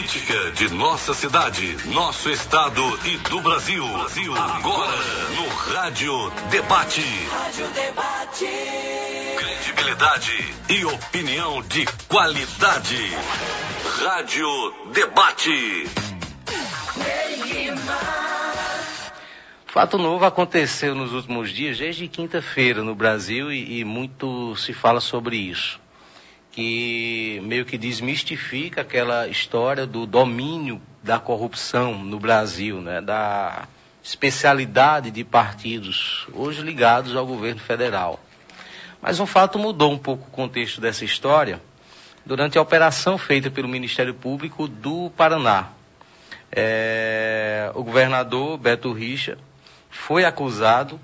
política de nossa cidade, nosso estado e do Brasil. Agora, no Rádio Debate. Rádio Debate. Credibilidade e opinião de qualidade. Rádio Debate. Fato novo aconteceu nos últimos dias, desde quinta-feira no Brasil, e muito se fala sobre isso, que meio que desmistifica aquela história do domínio da corrupção no Brasil, né, da especialidade de partidos hoje ligados ao governo federal. Mas um fato mudou um pouco o contexto dessa história durante a operação feita pelo Ministério Público do Paraná. O governador Beto Richa foi acusado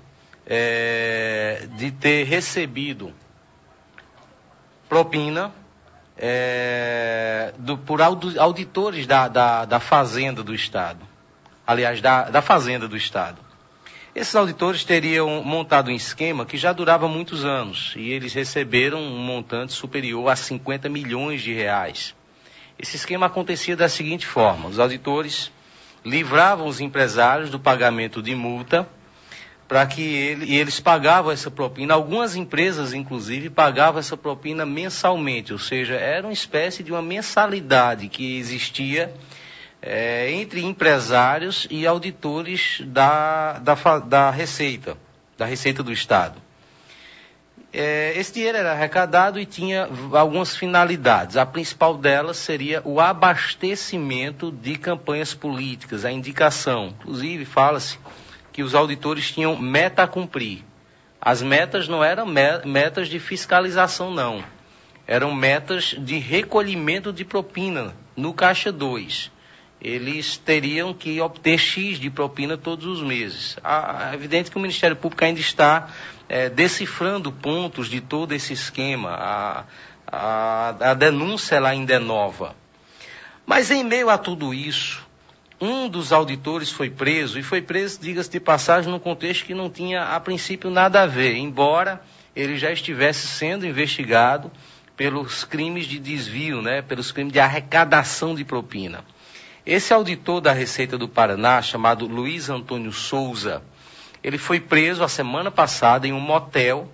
de ter recebido propina por auditores da Fazenda do Estado. Aliás, da Fazenda do Estado. Esses auditores teriam montado um esquema que já durava muitos anos, e eles receberam um montante superior a 50 milhões de reais. Esse esquema acontecia da seguinte forma: os auditores livravam os empresários do pagamento de multa, e eles pagavam essa propina. Algumas empresas, inclusive, pagavam essa propina mensalmente, ou seja, era uma espécie de uma mensalidade que existia entre empresários e auditores da Receita do Estado. Esse dinheiro era arrecadado e tinha algumas finalidades. A principal delas seria o abastecimento de campanhas políticas, a indicação. Inclusive, fala-se que os auditores tinham meta a cumprir. As metas não eram metas de fiscalização, não. Eram metas de recolhimento de propina no Caixa 2. Eles teriam que obter X de propina todos os meses. É evidente que o Ministério Público ainda está decifrando pontos de todo esse esquema. A denúncia ela ainda é nova. Mas em meio a tudo isso, um dos auditores foi preso, e foi preso, diga-se de passagem, num contexto que não tinha, a princípio, nada a ver, embora ele já estivesse sendo investigado pelos crimes de desvio, né, pelos crimes de arrecadação de propina. Esse auditor da Receita do Paraná, chamado Luiz Antônio Souza, ele foi preso a semana passada em um motel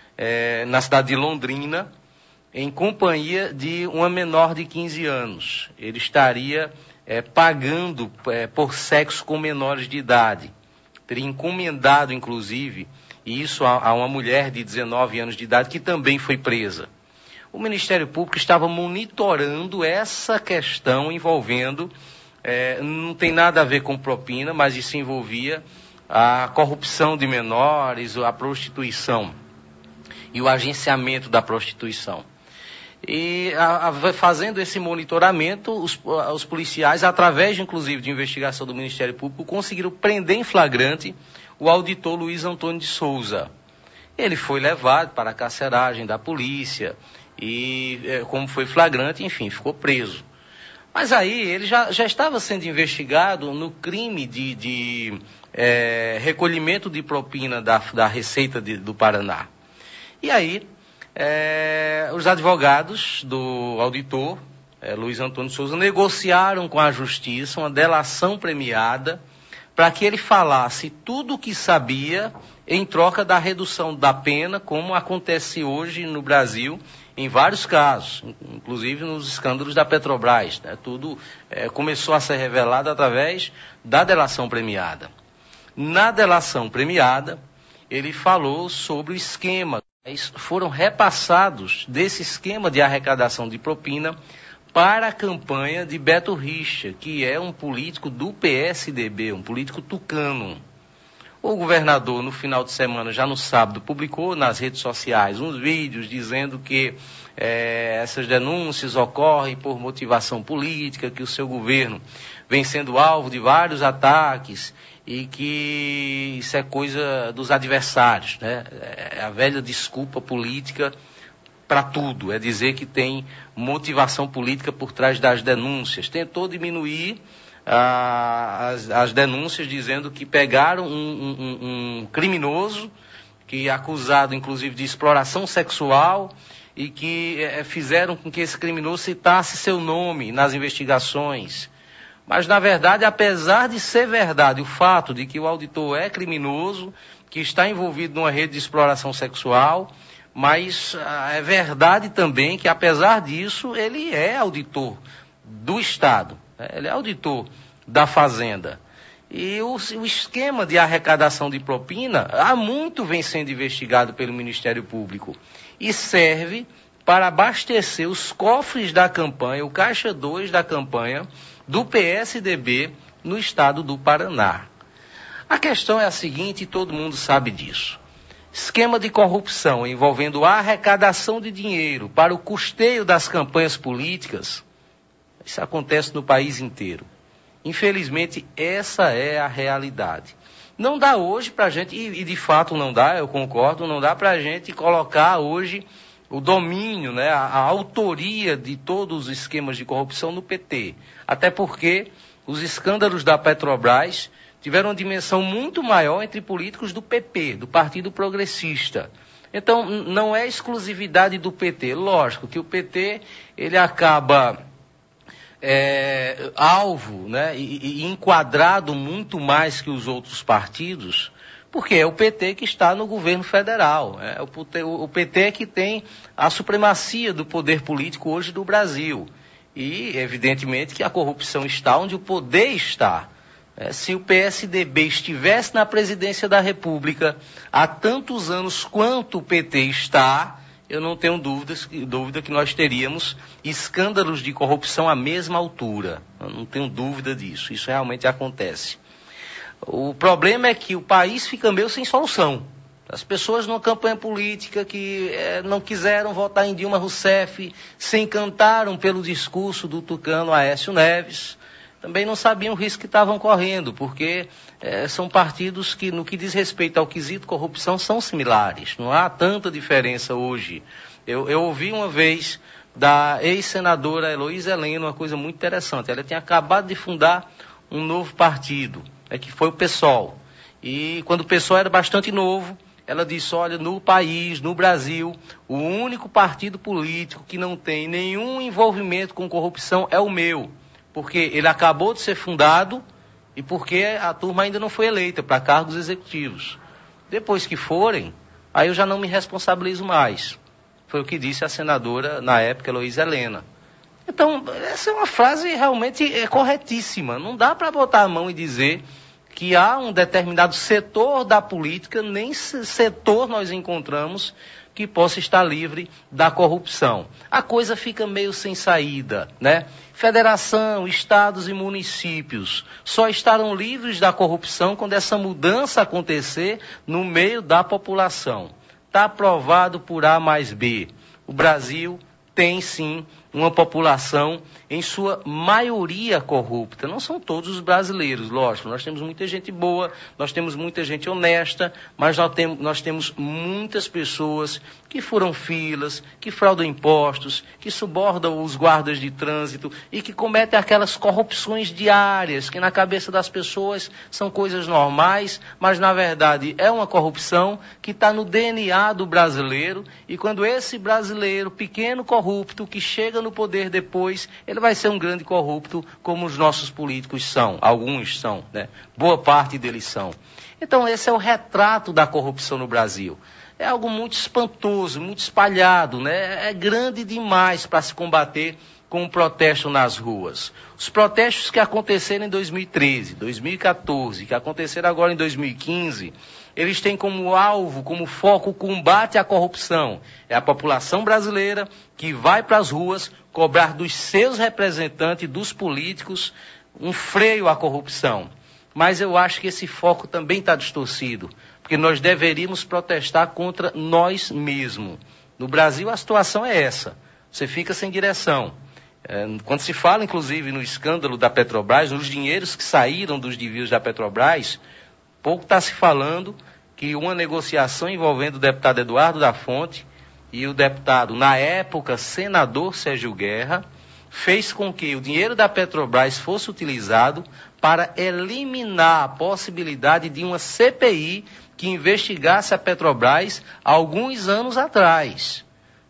na cidade de Londrina, em companhia de uma menor de 15 anos. Ele estaria pagando por sexo com menores de idade. Teria encomendado, inclusive, isso a uma mulher de 19 anos de idade, que também foi presa. O Ministério Público estava monitorando essa questão envolvendo, não tem nada a ver com propina, mas isso envolvia a corrupção de menores, a prostituição e o agenciamento da prostituição. E fazendo esse monitoramento, os policiais, através inclusive de investigação do Ministério Público, conseguiram prender em flagrante o auditor Luiz Antônio de Souza. Ele foi levado para a carceragem da polícia e, como foi flagrante, enfim, ficou preso. Mas aí ele já estava sendo investigado no crime de recolhimento de propina da Receita do Paraná. E aí os advogados do auditor, Luiz Antônio Souza, negociaram com a Justiça uma delação premiada para que ele falasse tudo o que sabia em troca da redução da pena, como acontece hoje no Brasil em vários casos, inclusive nos escândalos da Petrobras, né? Tudo começou a ser revelado através da delação premiada. Na delação premiada, ele falou sobre o esquema. Foram repassados desse esquema de arrecadação de propina para a campanha de Beto Richa, que é um político do PSDB, um político tucano. O governador, no final de semana, já no sábado, publicou nas redes sociais uns vídeos dizendo que essas denúncias ocorrem por motivação política, que o seu governo vem sendo alvo de vários ataques e que isso é coisa dos adversários, né? É a velha desculpa política para tudo, é dizer que tem motivação política por trás das denúncias. Tentou diminuir as denúncias, dizendo que pegaram um criminoso, que é acusado inclusive de exploração sexual, e que fizeram com que esse criminoso citasse seu nome nas investigações. Mas, na verdade, apesar de ser verdade o fato de que o auditor é criminoso, que está envolvido numa rede de exploração sexual, mas é verdade também que, apesar disso, ele é auditor do Estado, ele é auditor da Fazenda. E o esquema de arrecadação de propina há muito vem sendo investigado pelo Ministério Público e serve para abastecer os cofres da campanha, o caixa 2 da campanha do PSDB no estado do Paraná. A questão é a seguinte, e todo mundo sabe disso. Esquema de corrupção envolvendo a arrecadação de dinheiro para o custeio das campanhas políticas, isso acontece no país inteiro. Infelizmente, essa é a realidade. Não dá hoje para a gente, e de fato não dá, eu concordo, não dá para a gente colocar hoje o domínio, né, a autoria de todos os esquemas de corrupção no PT. Até porque os escândalos da Petrobras tiveram uma dimensão muito maior entre políticos do PP, do Partido Progressista. Então, não é exclusividade do PT. Lógico que o PT, ele acaba alvo, né, e enquadrado muito mais que os outros partidos, porque é o PT que está no governo federal. O PT é que tem a supremacia do poder político hoje do Brasil. E, evidentemente, que a corrupção está onde o poder está. Se o PSDB estivesse na presidência da República há tantos anos quanto o PT está, eu não tenho dúvida que nós teríamos escândalos de corrupção à mesma altura. Eu não tenho dúvida disso. Isso realmente acontece. O problema é que o país fica meio sem solução. As pessoas numa campanha política que não quiseram votar em Dilma Rousseff, se encantaram pelo discurso do tucano Aécio Neves, também não sabiam o risco que estavam correndo, porque são partidos que, no que diz respeito ao quesito corrupção, são similares. Não há tanta diferença hoje. Eu ouvi uma vez da ex-senadora Heloísa Helena uma coisa muito interessante. Ela tinha acabado de fundar um novo partido, que foi o PSOL. E quando o PSOL era bastante novo, ela disse, olha, no país, no Brasil, o único partido político que não tem nenhum envolvimento com corrupção é o meu. Porque ele acabou de ser fundado e porque a turma ainda não foi eleita para cargos executivos. Depois que forem, aí eu já não me responsabilizo mais. Foi o que disse a senadora, na época, Heloísa Helena. Então, essa é uma frase realmente corretíssima. Não dá para botar a mão e dizer que há um determinado setor da política, nem setor nós encontramos, que possa estar livre da corrupção. A coisa fica meio sem saída, né? Federação, estados e municípios só estarão livres da corrupção quando essa mudança acontecer no meio da população. Está provado por A mais B. O Brasil tem sim uma população em sua maioria corrupta. Não são todos os brasileiros, lógico. Nós temos muita gente boa, nós temos muita gente honesta, mas nós temos muitas pessoas que furam filas, que fraudam impostos, que subordam os guardas de trânsito e que cometem aquelas corrupções diárias, que na cabeça das pessoas são coisas normais, mas na verdade é uma corrupção que está no DNA do brasileiro, e quando esse brasileiro pequeno corrupto que chega no poder depois, ele vai ser um grande corrupto, como os nossos políticos são. Alguns são, né? Boa parte deles são. Então, esse é o retrato da corrupção no Brasil. É algo muito espantoso, muito espalhado, né? É grande demais para se combater com o protesto nas ruas. Os protestos que aconteceram em 2013, 2014, que aconteceram agora em 2015, eles têm como alvo, como foco, o combate à corrupção. É a população brasileira que vai para as ruas cobrar dos seus representantes, dos políticos, um freio à corrupção. Mas eu acho que esse foco também está distorcido, porque nós deveríamos protestar contra nós mesmos. No Brasil a situação é essa, você fica sem direção. Quando se fala, inclusive, no escândalo da Petrobras, nos dinheiros que saíram dos desvios da Petrobras, pouco está se falando que uma negociação envolvendo o deputado Eduardo da Fonte e o deputado, na época, senador Sérgio Guerra, fez com que o dinheiro da Petrobras fosse utilizado para eliminar a possibilidade de uma CPI que investigasse a Petrobras há alguns anos atrás.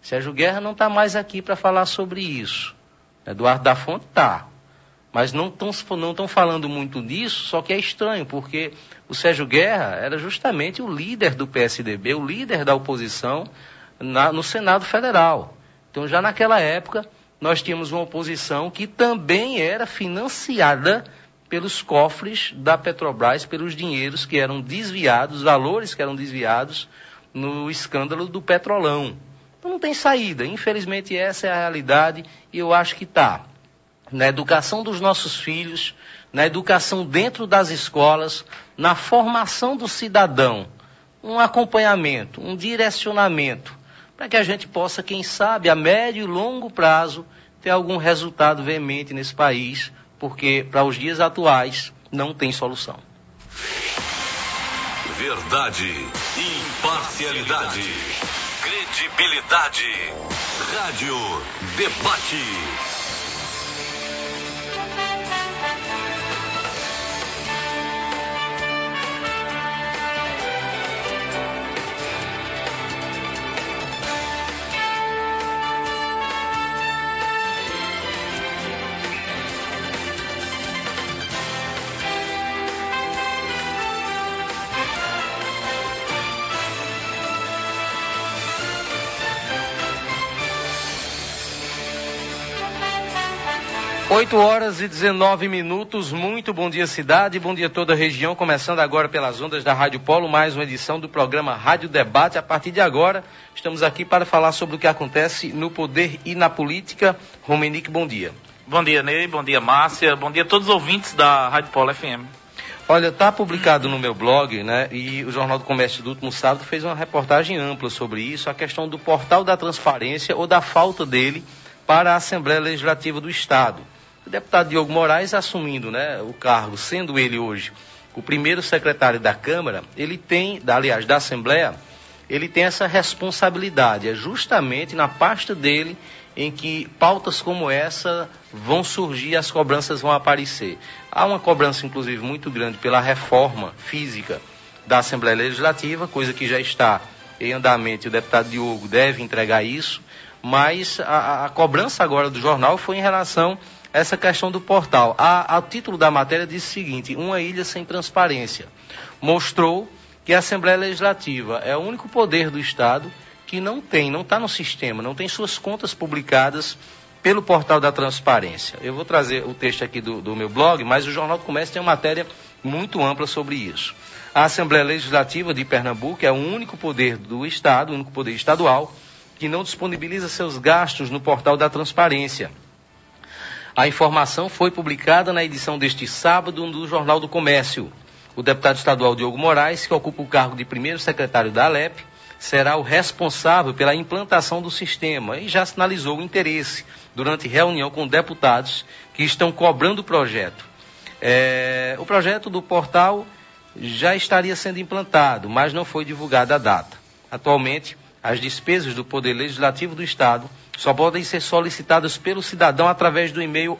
Sérgio Guerra não está mais aqui para falar sobre isso. Eduardo da Fonte está. Mas não estão falando muito disso, só que é estranho, porque o Sérgio Guerra era justamente o líder do PSDB, o líder da oposição no Senado Federal. Então, já naquela época, nós tínhamos uma oposição que também era financiada pelos cofres da Petrobras, pelos dinheiros que eram desviados, os valores que eram desviados no escândalo do Petrolão. Então, não tem saída. Infelizmente, essa é a realidade e eu acho que está na educação dos nossos filhos, na educação dentro das escolas, na formação do cidadão, um acompanhamento, um direcionamento, para que a gente possa, quem sabe, a médio e longo prazo, ter algum resultado veemente nesse país, porque para os dias atuais não tem solução. Verdade, imparcialidade, credibilidade, Rádio Debate. 8h19, muito bom dia cidade, bom dia toda a região, começando agora pelas ondas da Rádio Polo, mais uma edição do programa Rádio Debate. A partir de agora, estamos aqui para falar sobre o que acontece no poder e na política. Romenick, bom dia. Bom dia, Ney, bom dia, Márcia, bom dia a todos os ouvintes da Rádio Polo FM. Olha, está publicado no meu blog, né, e o Jornal do Comércio do último sábado fez uma reportagem ampla sobre isso, a questão do portal da transparência ou da falta dele para a Assembleia Legislativa do Estado. O deputado Diogo Moraes, assumindo, né, o cargo, sendo ele hoje o primeiro secretário da Câmara, ele tem, aliás, da Assembleia, ele tem essa responsabilidade. É justamente na pasta dele em que pautas como essa vão surgir, as cobranças vão aparecer. Há uma cobrança, inclusive, muito grande pela reforma física da Assembleia Legislativa, coisa que já está em andamento e o deputado Diogo deve entregar isso, mas a cobrança agora do jornal foi em relação essa questão do portal. O título da matéria diz o seguinte: uma ilha sem transparência. Mostrou que a Assembleia Legislativa é o único poder do Estado que não está no sistema, não tem suas contas publicadas pelo portal da transparência. Eu vou trazer o texto aqui do meu blog, mas o Jornal do Comércio tem uma matéria muito ampla sobre isso. A Assembleia Legislativa de Pernambuco é o único poder do Estado, o único poder estadual, que não disponibiliza seus gastos no portal da transparência. A informação foi publicada na edição deste sábado do Jornal do Comércio. O deputado estadual Diogo Moraes, que ocupa o cargo de primeiro secretário da Alep, será o responsável pela implantação do sistema e já sinalizou o interesse durante reunião com deputados que estão cobrando o projeto. O projeto do portal já estaria sendo implantado, mas não foi divulgada a data. Atualmente, as despesas do Poder Legislativo do Estado só podem ser solicitadas pelo cidadão através do e-mail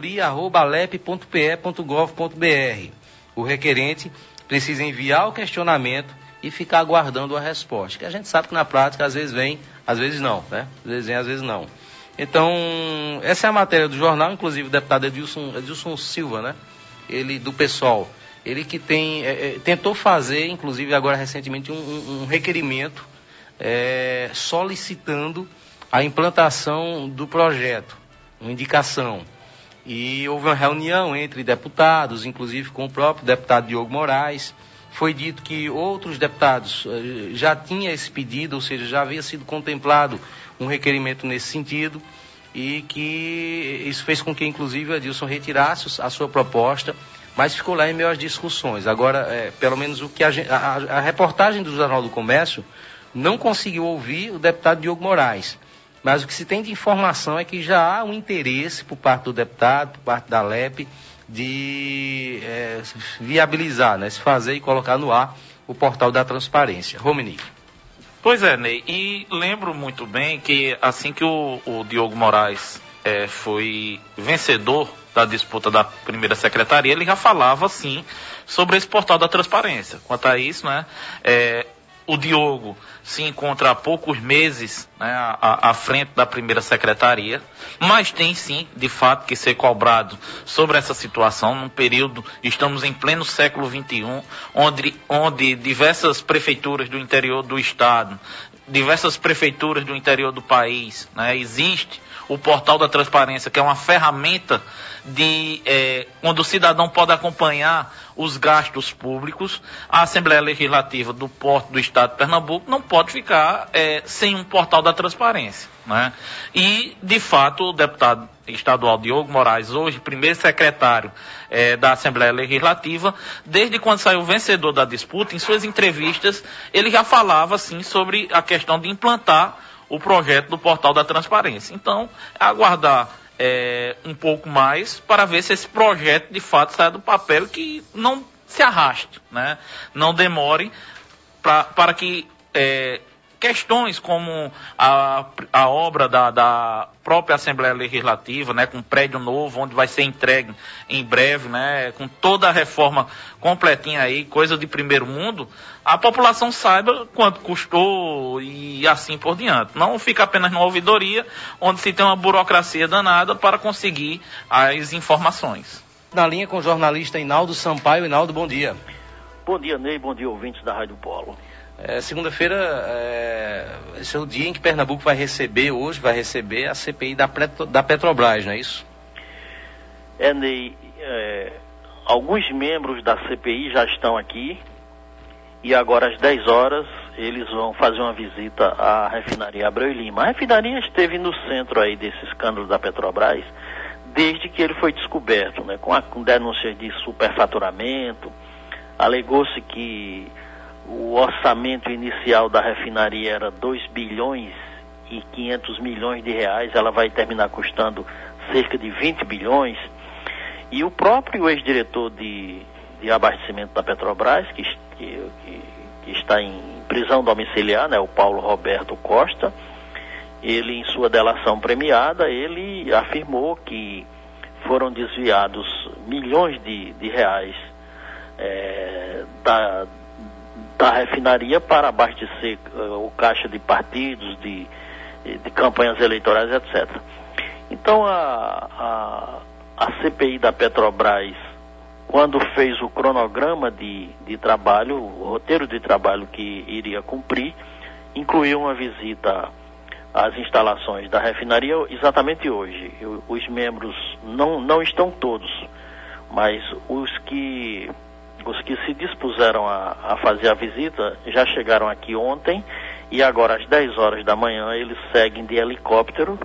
ouvidoria@alep.pe.gov.br. O requerente precisa enviar o questionamento e ficar aguardando a resposta, que a gente sabe que na prática às vezes vem, às vezes não, né? Às vezes vem, às vezes não. Então, essa é a matéria do jornal, inclusive o deputado Edilson Silva, né? Ele, do PSOL, ele que tentou fazer, inclusive agora recentemente, um requerimento solicitando a implantação do projeto, uma indicação. E houve uma reunião entre deputados, inclusive com o próprio deputado Diogo Moraes. Foi dito que outros deputados já tinham esse pedido, ou seja, já havia sido contemplado um requerimento nesse sentido, e que isso fez com que, inclusive, o Edilson retirasse a sua proposta, mas ficou lá em meio às discussões. Agora, pelo menos o que a reportagem do Jornal do Comércio não conseguiu ouvir o deputado Diogo Moraes. Mas o que se tem de informação é que já há um interesse por parte do deputado, por parte da Alep, de viabilizar, né, se fazer e colocar no ar o portal da transparência. Romenick. Pois é, Ney, e lembro muito bem que assim que o Diogo Moraes foi vencedor da disputa da primeira secretaria, ele já falava, sim, sobre esse portal da transparência. Quanto a isso, né, o Diogo se encontra há poucos meses, né, à frente da primeira secretaria, mas tem sim, de fato, que ser cobrado sobre essa situação, num período, estamos em pleno século XXI, onde diversas prefeituras do interior do estado, diversas prefeituras do interior do país, né, existe o Portal da Transparência, que é uma ferramenta onde o cidadão pode acompanhar os gastos públicos. A Assembleia Legislativa do Porto do Estado de Pernambuco não pode ficar sem um Portal da Transparência, né? E, de fato, o deputado estadual Diogo Moraes, hoje primeiro secretário da Assembleia Legislativa, desde quando saiu vencedor da disputa, em suas entrevistas, ele já falava assim, sobre a questão de implantar o projeto do Portal da Transparência. Então, aguardar um pouco mais para ver se esse projeto de fato sai do papel, que não se arraste, né? Não demore para que questões como a obra da própria Assembleia Legislativa, né, com um prédio novo, onde vai ser entregue em breve, né, com toda a reforma completinha aí, coisa de primeiro mundo, a população saiba quanto custou e assim por diante. Não fica apenas numa ouvidoria, onde se tem uma burocracia danada para conseguir as informações. Na linha com o jornalista Inaldo Sampaio. Inaldo, bom dia. Bom dia, Ney, bom dia, ouvintes da Rádio Polo. Segunda-feira, esse é o dia em que Pernambuco vai receber a CPI da Petrobras, não é isso? Ney, alguns membros da CPI já estão aqui e agora às 10 horas eles vão fazer uma visita à refinaria Abreu e Lima. A refinaria esteve no centro aí desse escândalo da Petrobras desde que ele foi descoberto, né, com denúncias de superfaturamento. Alegou-se que o orçamento inicial da refinaria era 2 bilhões e 500 milhões de reais, ela vai terminar custando cerca de 20 bilhões. E o próprio ex-diretor de abastecimento da Petrobras, que está em prisão domiciliar, né, o Paulo Roberto Costa, ele, em sua delação premiada, ele afirmou que foram desviados milhões de reais da refinaria para abastecer o caixa de partidos, de campanhas eleitorais, etc. Então a CPI da Petrobras, quando fez o cronograma de trabalho, o roteiro de trabalho que iria cumprir, incluiu uma visita às instalações da refinaria exatamente hoje. Os membros não estão todos, mas os que se dispuseram a fazer a visita já chegaram aqui ontem e agora às 10 horas da manhã eles seguem de helicóptero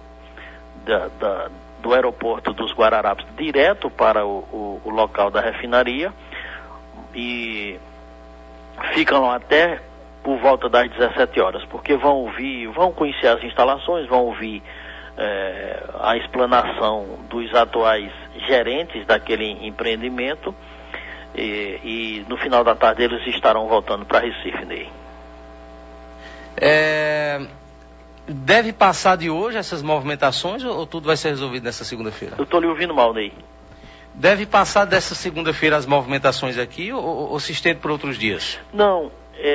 do aeroporto dos Guararapes direto para o local da refinaria e ficam lá até por volta das 17 horas, porque vão conhecer as instalações, vão ouvir a explanação dos atuais gerentes daquele empreendimento. E no final da tarde eles estarão voltando para Recife, Ney. Deve passar de hoje essas movimentações ou tudo vai ser resolvido nessa segunda-feira? Eu estou lhe ouvindo mal, Ney. Deve passar dessa segunda-feira as movimentações aqui ou se estende por outros dias? Não,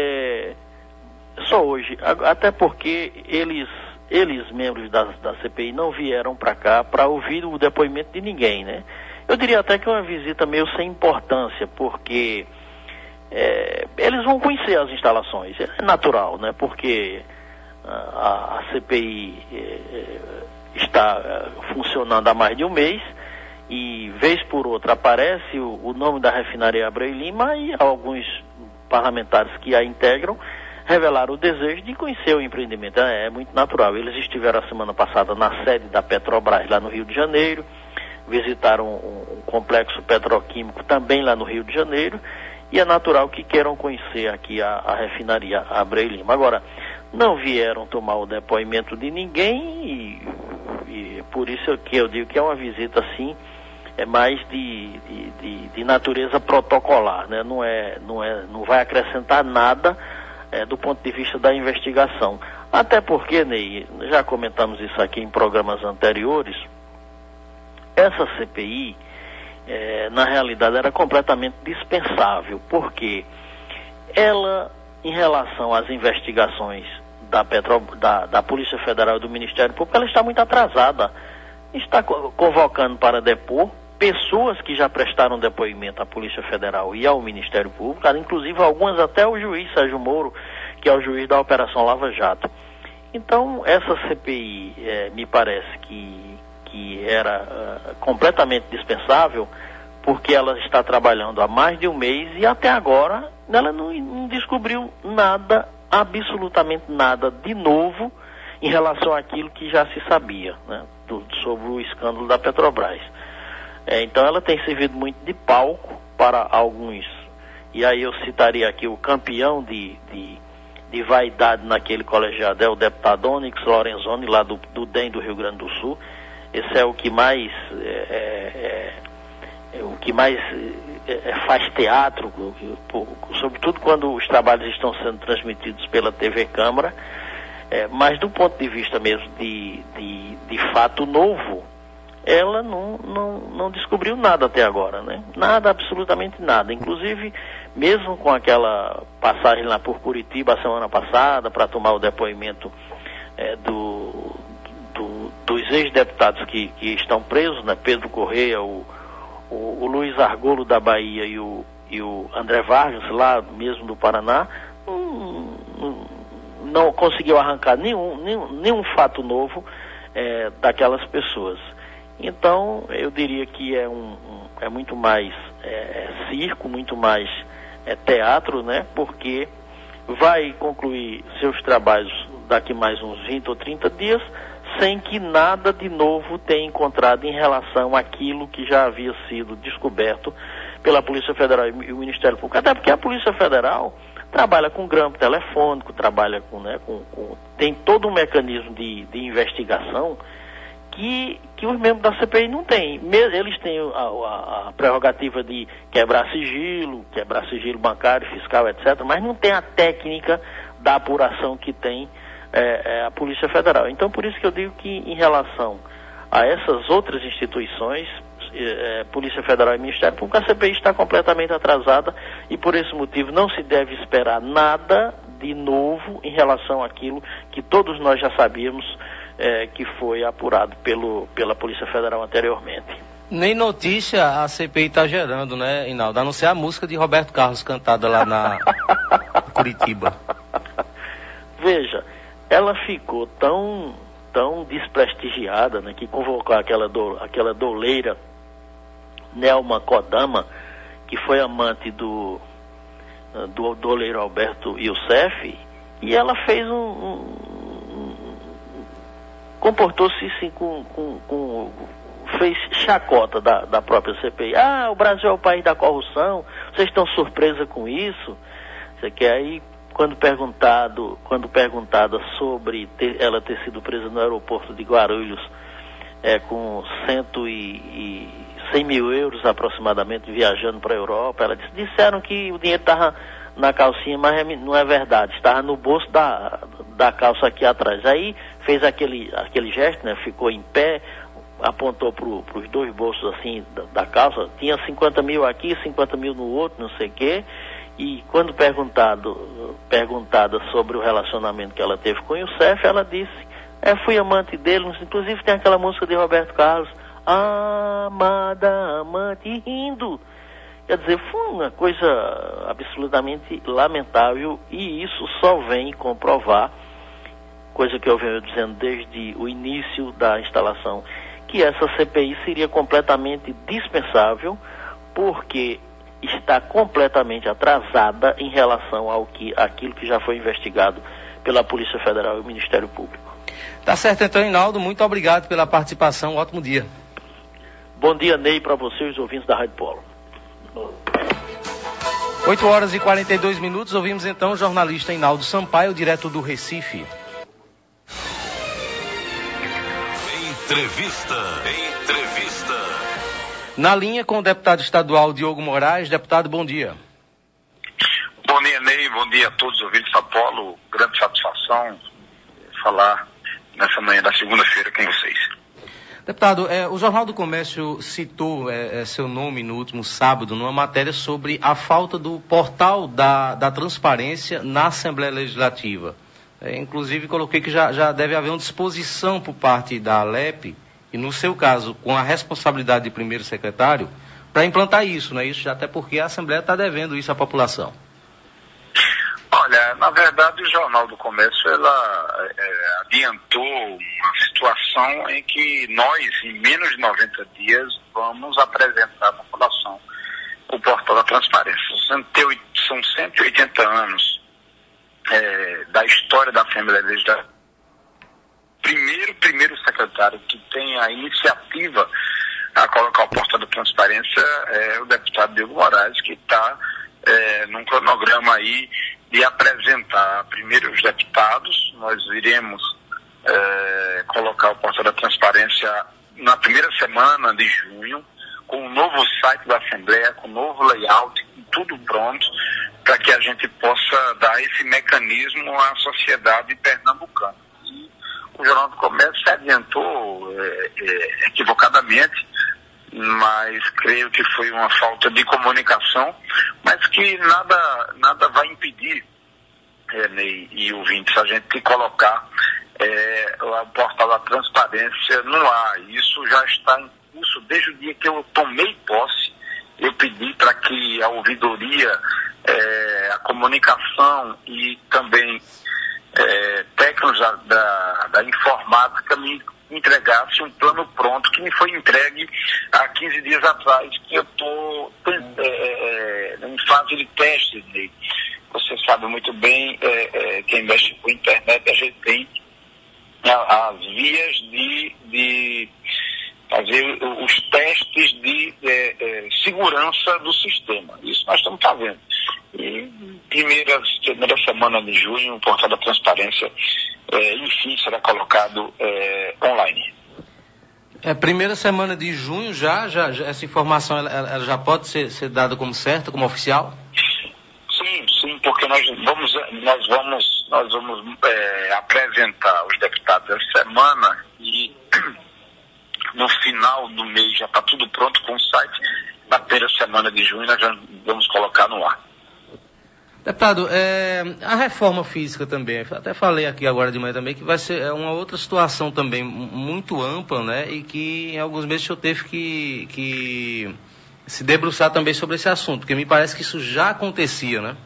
só hoje. Até porque eles membros da CPI, não vieram para cá para ouvir o depoimento de ninguém, né? Eu diria até que é uma visita meio sem importância, porque eles vão conhecer as instalações, é natural, né? Porque a CPI está funcionando há mais de um mês e, vez por outra, aparece o nome da refinaria Abreu e Lima e alguns parlamentares que a integram revelaram o desejo de conhecer o empreendimento. É muito natural. Eles estiveram a semana passada na sede da Petrobras, lá no Rio de Janeiro, visitaram um complexo petroquímico também lá no Rio de Janeiro, e é natural que queiram conhecer aqui a refinaria Abreu e Lima. Agora, não vieram tomar o depoimento de ninguém e por isso que eu digo que é uma visita assim, é mais de natureza protocolar, né? Não vai acrescentar nada do ponto de vista da investigação. Até porque, Ney, já comentamos isso aqui em programas anteriores, essa CPI, na realidade, era completamente dispensável, porque ela em relação às investigações da Polícia Federal e do Ministério Público, ela está muito atrasada. Está convocando para depor pessoas que já prestaram depoimento à Polícia Federal e ao Ministério Público, inclusive algumas até o juiz Sérgio Moro, que é o juiz da Operação Lava Jato. Então, essa CPI me parece que era completamente dispensável, porque ela está trabalhando há mais de um mês e até agora ela não descobriu nada, absolutamente nada de novo em relação àquilo que já se sabia, né, sobre o escândalo da Petrobras. Então ela tem servido muito de palco para alguns, e aí eu citaria aqui o campeão de vaidade naquele colegiado, é o deputado Onyx Lorenzoni, lá do DEM do Rio Grande do Sul. Esse é o que mais faz teatro, sobretudo quando os trabalhos estão sendo transmitidos pela TV Câmara, mas do ponto de vista mesmo de fato novo, ela não descobriu nada até agora, né? Nada, absolutamente nada. Inclusive, mesmo com aquela passagem lá por Curitiba a semana passada para tomar o depoimento dos ex-deputados que estão presos, né? Pedro Correia, o Luiz Argolo da Bahia e o André Vargas, lá mesmo do Paraná, não conseguiu arrancar nenhum fato novo daquelas pessoas. Então, eu diria que é muito mais circo, muito mais teatro, né? Porque vai concluir seus trabalhos daqui mais uns 20 ou 30 dias, sem que nada de novo tenha encontrado em relação àquilo que já havia sido descoberto pela Polícia Federal e o Ministério Público. Até porque a Polícia Federal trabalha com grampo telefônico, trabalha tem todo um mecanismo de investigação que os membros da CPI não têm. Eles têm a prerrogativa de quebrar sigilo bancário, fiscal, etc., mas não tem a técnica da apuração que tem a Polícia Federal. Então, por isso que eu digo que, em relação a essas outras instituições, Polícia Federal e Ministério Público, a CPI está completamente atrasada e, por esse motivo, não se deve esperar nada de novo em relação àquilo que todos nós já sabíamos que foi apurado pela Polícia Federal anteriormente. Nem notícia a CPI está gerando, né, Inaldo? A não ser a música de Roberto Carlos cantada lá na Curitiba. Veja, ela ficou tão desprestigiada, né, que convocou aquela doleira Nelma Kodama, que foi amante do doleiro Alberto Youssef, e ela fez comportou-se assim fez chacota da própria CPI. O Brasil é o país da corrupção, vocês estão surpresa com isso? Você quer aí, quando perguntada sobre ela ter sido presa no aeroporto de Guarulhos com 100 mil euros aproximadamente, viajando para a Europa, ela disseram que o dinheiro estava na calcinha, mas não é verdade, estava no bolso da calça aqui atrás. Aí fez aquele gesto, né? Ficou em pé, apontou para os dois bolsos assim da calça, tinha 50 mil aqui, 50 mil no outro, não sei o quê. E quando perguntada sobre o relacionamento que ela teve com o Youssef, ela disse, fui amante dele, inclusive tem aquela música de Roberto Carlos, amada, amante, rindo. Quer dizer, foi uma coisa absolutamente lamentável, e isso só vem comprovar, coisa que eu venho dizendo desde o início da instalação, que essa CPI seria completamente dispensável, porque está completamente atrasada em relação àquilo que já foi investigado pela Polícia Federal e o Ministério Público. Tá certo, então, Inaldo, muito obrigado pela participação, ótimo dia. Bom dia, Ney, para você e os ouvintes da Rádio Polo. 8h42, ouvimos então o jornalista Inaldo Sampaio, direto do Recife. Entrevista. Na linha com o deputado estadual Diogo Moraes. Deputado, bom dia. Bom dia, Ney, bom dia a todos os ouvintes da Polo. Grande satisfação falar nessa manhã da segunda-feira com vocês. Deputado, o Jornal do Comércio citou seu nome no último sábado numa matéria sobre a falta do portal da transparência na Assembleia Legislativa. Inclusive coloquei que já deve haver uma disposição por parte da ALEP, e no seu caso, com a responsabilidade de primeiro secretário, para implantar isso, não é isso? Até porque a Assembleia está devendo isso à população. Olha, na verdade o Jornal do Comércio adiantou uma situação em que nós, em menos de 90 dias, vamos apresentar à população o portal da transparência. São 180 anos da história da Assembleia Legislativa. Primeiro secretário que tem a iniciativa a colocar o portal da transparência é o deputado Diego Moraes, que está num cronograma aí de apresentar primeiro os deputados. Nós iremos colocar o portal da transparência na primeira semana de junho, com um novo site da Assembleia, com um novo layout, com tudo pronto, para que a gente possa dar esse mecanismo à sociedade pernambucana. E o Jornal do Comércio se adiantou equivocadamente, mas creio que foi uma falta de comunicação, mas que nada vai impedir, Ney e ouvintes, a gente colocar o portal da transparência no ar. Isso já está em curso desde o dia que eu tomei posse. Eu pedi para que a ouvidoria, a comunicação e também técnicos da informática me entregasse um plano pronto, que me foi entregue há 15 dias atrás, que eu estou em fase de teste. Você sabe muito bem, quem mexe com a internet, a gente tem as vias de fazer os testes de segurança do sistema. Isso nós estamos fazendo. E primeira semana de junho, o portal da transparência, enfim, será colocado online. Primeira semana de junho, já essa informação ela já pode ser dada como certa, como oficial? Sim, porque nós vamos apresentar os deputados essa semana e no final do mês já está tudo pronto com o site. Na primeira semana de junho nós já vamos colocar no ar. Deputado, a reforma física também, até falei aqui agora de manhã também, que vai ser uma outra situação também muito ampla, né? E que em alguns meses o senhor teve que se debruçar também sobre esse assunto, porque me parece que isso já acontecia, né?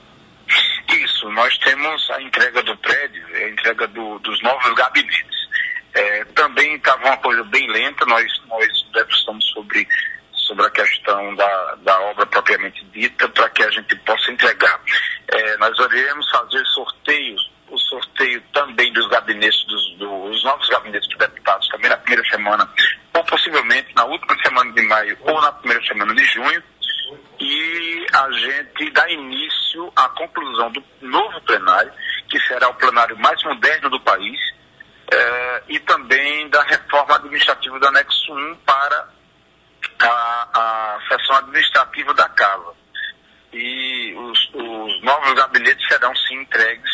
Isso, nós temos a entrega do prédio, a entrega dos novos gabinetes. Também estava uma coisa bem lenta, nós debruçamos sobre a questão da obra propriamente dita, para que a gente possa entregar. Nós iremos fazer o sorteio também dos gabinetes, dos novos gabinetes dos deputados, também na primeira semana, ou possivelmente na última semana de maio, ou na primeira semana de junho, e a gente dá início à conclusão do novo plenário, que será o plenário mais moderno do país, e também da reforma administrativa do anexo 1 para a sessão administrativa da Casa. E os novos gabinetes serão sim entregues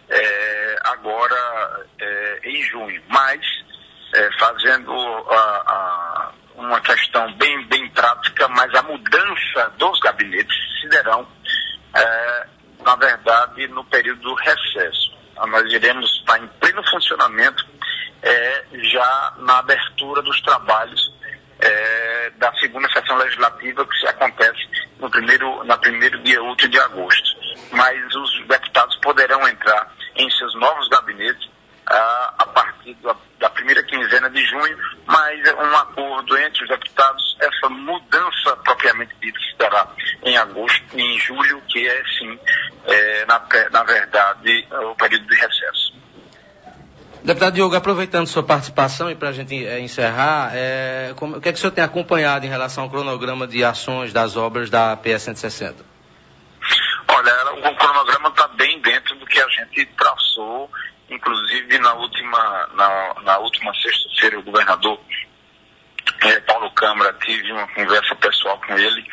agora em junho, mas fazendo uma questão bem prática, mas a mudança dos gabinetes se darão, na verdade, no período do recesso. Nós iremos estar em pleno funcionamento já na abertura dos trabalhos da segunda sessão legislativa, que acontece na primeiro dia útil de agosto. Mas os deputados poderão entrar em seus novos gabinetes a partir da primeira quinzena de junho, mas um acordo entre os deputados, essa mudança propriamente dita se dará em julho, que é sim, na verdade, o período de recesso. Deputado Diogo, aproveitando sua participação e para a gente encerrar, o que é que o senhor tem acompanhado em relação ao cronograma de ações das obras da PS 160? Olha, o cronograma está bem dentro do que a gente traçou, inclusive na última sexta-feira o governador Paulo Câmara, tive uma conversa pessoal com ele,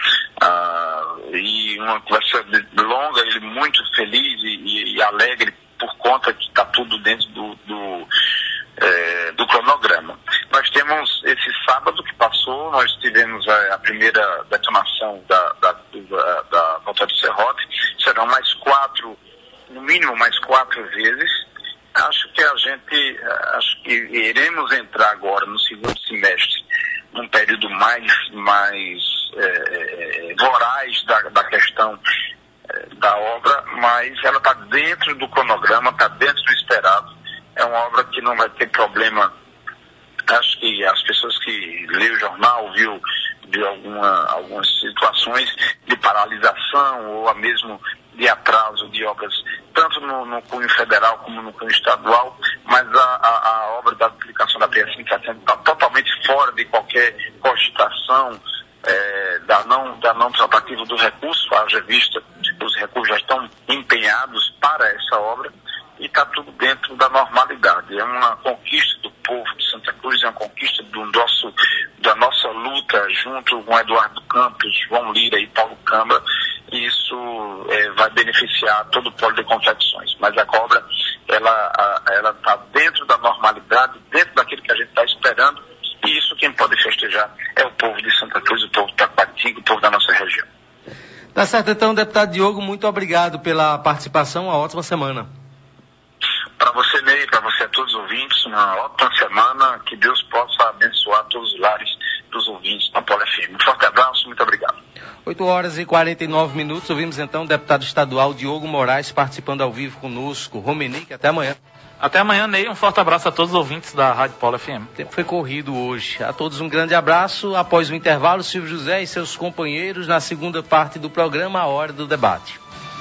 e uma conversa longa, ele muito feliz e alegre por conta que está tudo dentro do cronograma. Nós temos a primeira detonação da volta do serrote, serão mais 4, no mínimo mais 4 vezes. Acho que iremos entrar agora no segundo semestre, num período mais voraz da questão da obra, mas ela está dentro do cronograma, está dentro do esperado. É uma obra que não vai ter problema. Acho que as pessoas que lêem o jornal viu algumas situações de paralisação ou mesmo de atraso de obras, tanto no cunho federal como no cunho estadual, mas a obra da aplicação da PA570 está totalmente fora de qualquer cogitação da não tratativa do recurso, haja vista os recursos já estão empenhados para essa obra e está tudo dentro da normalidade. É uma conquista do povo de Santa Cruz, é uma conquista da nossa luta junto com Eduardo Campos, João Lira e Paulo Câmara, e isso vai beneficiar todo o polo de confecções. Mas a obra, ela está dentro da normalidade, dentro daquilo que a gente está esperando, e isso quem pode festejar é o povo de Santa Cruz, o povo de Taquatinga, o povo da nossa região. Tá certo, então, deputado Diogo, muito obrigado pela participação, uma ótima semana. Para você, Ney, para você, a todos os ouvintes, uma ótima semana, que Deus possa abençoar todos os lares dos ouvintes da Polo FM. Um forte abraço, muito obrigado. 8h49, ouvimos então o deputado estadual Diogo Moraes participando ao vivo conosco. Romenique, até amanhã. Até amanhã, Ney, um forte abraço a todos os ouvintes da Rádio Polo FM. O tempo foi corrido hoje. A todos um grande abraço. Após o intervalo, Silvio José e seus companheiros na segunda parte do programa A Hora do Debate.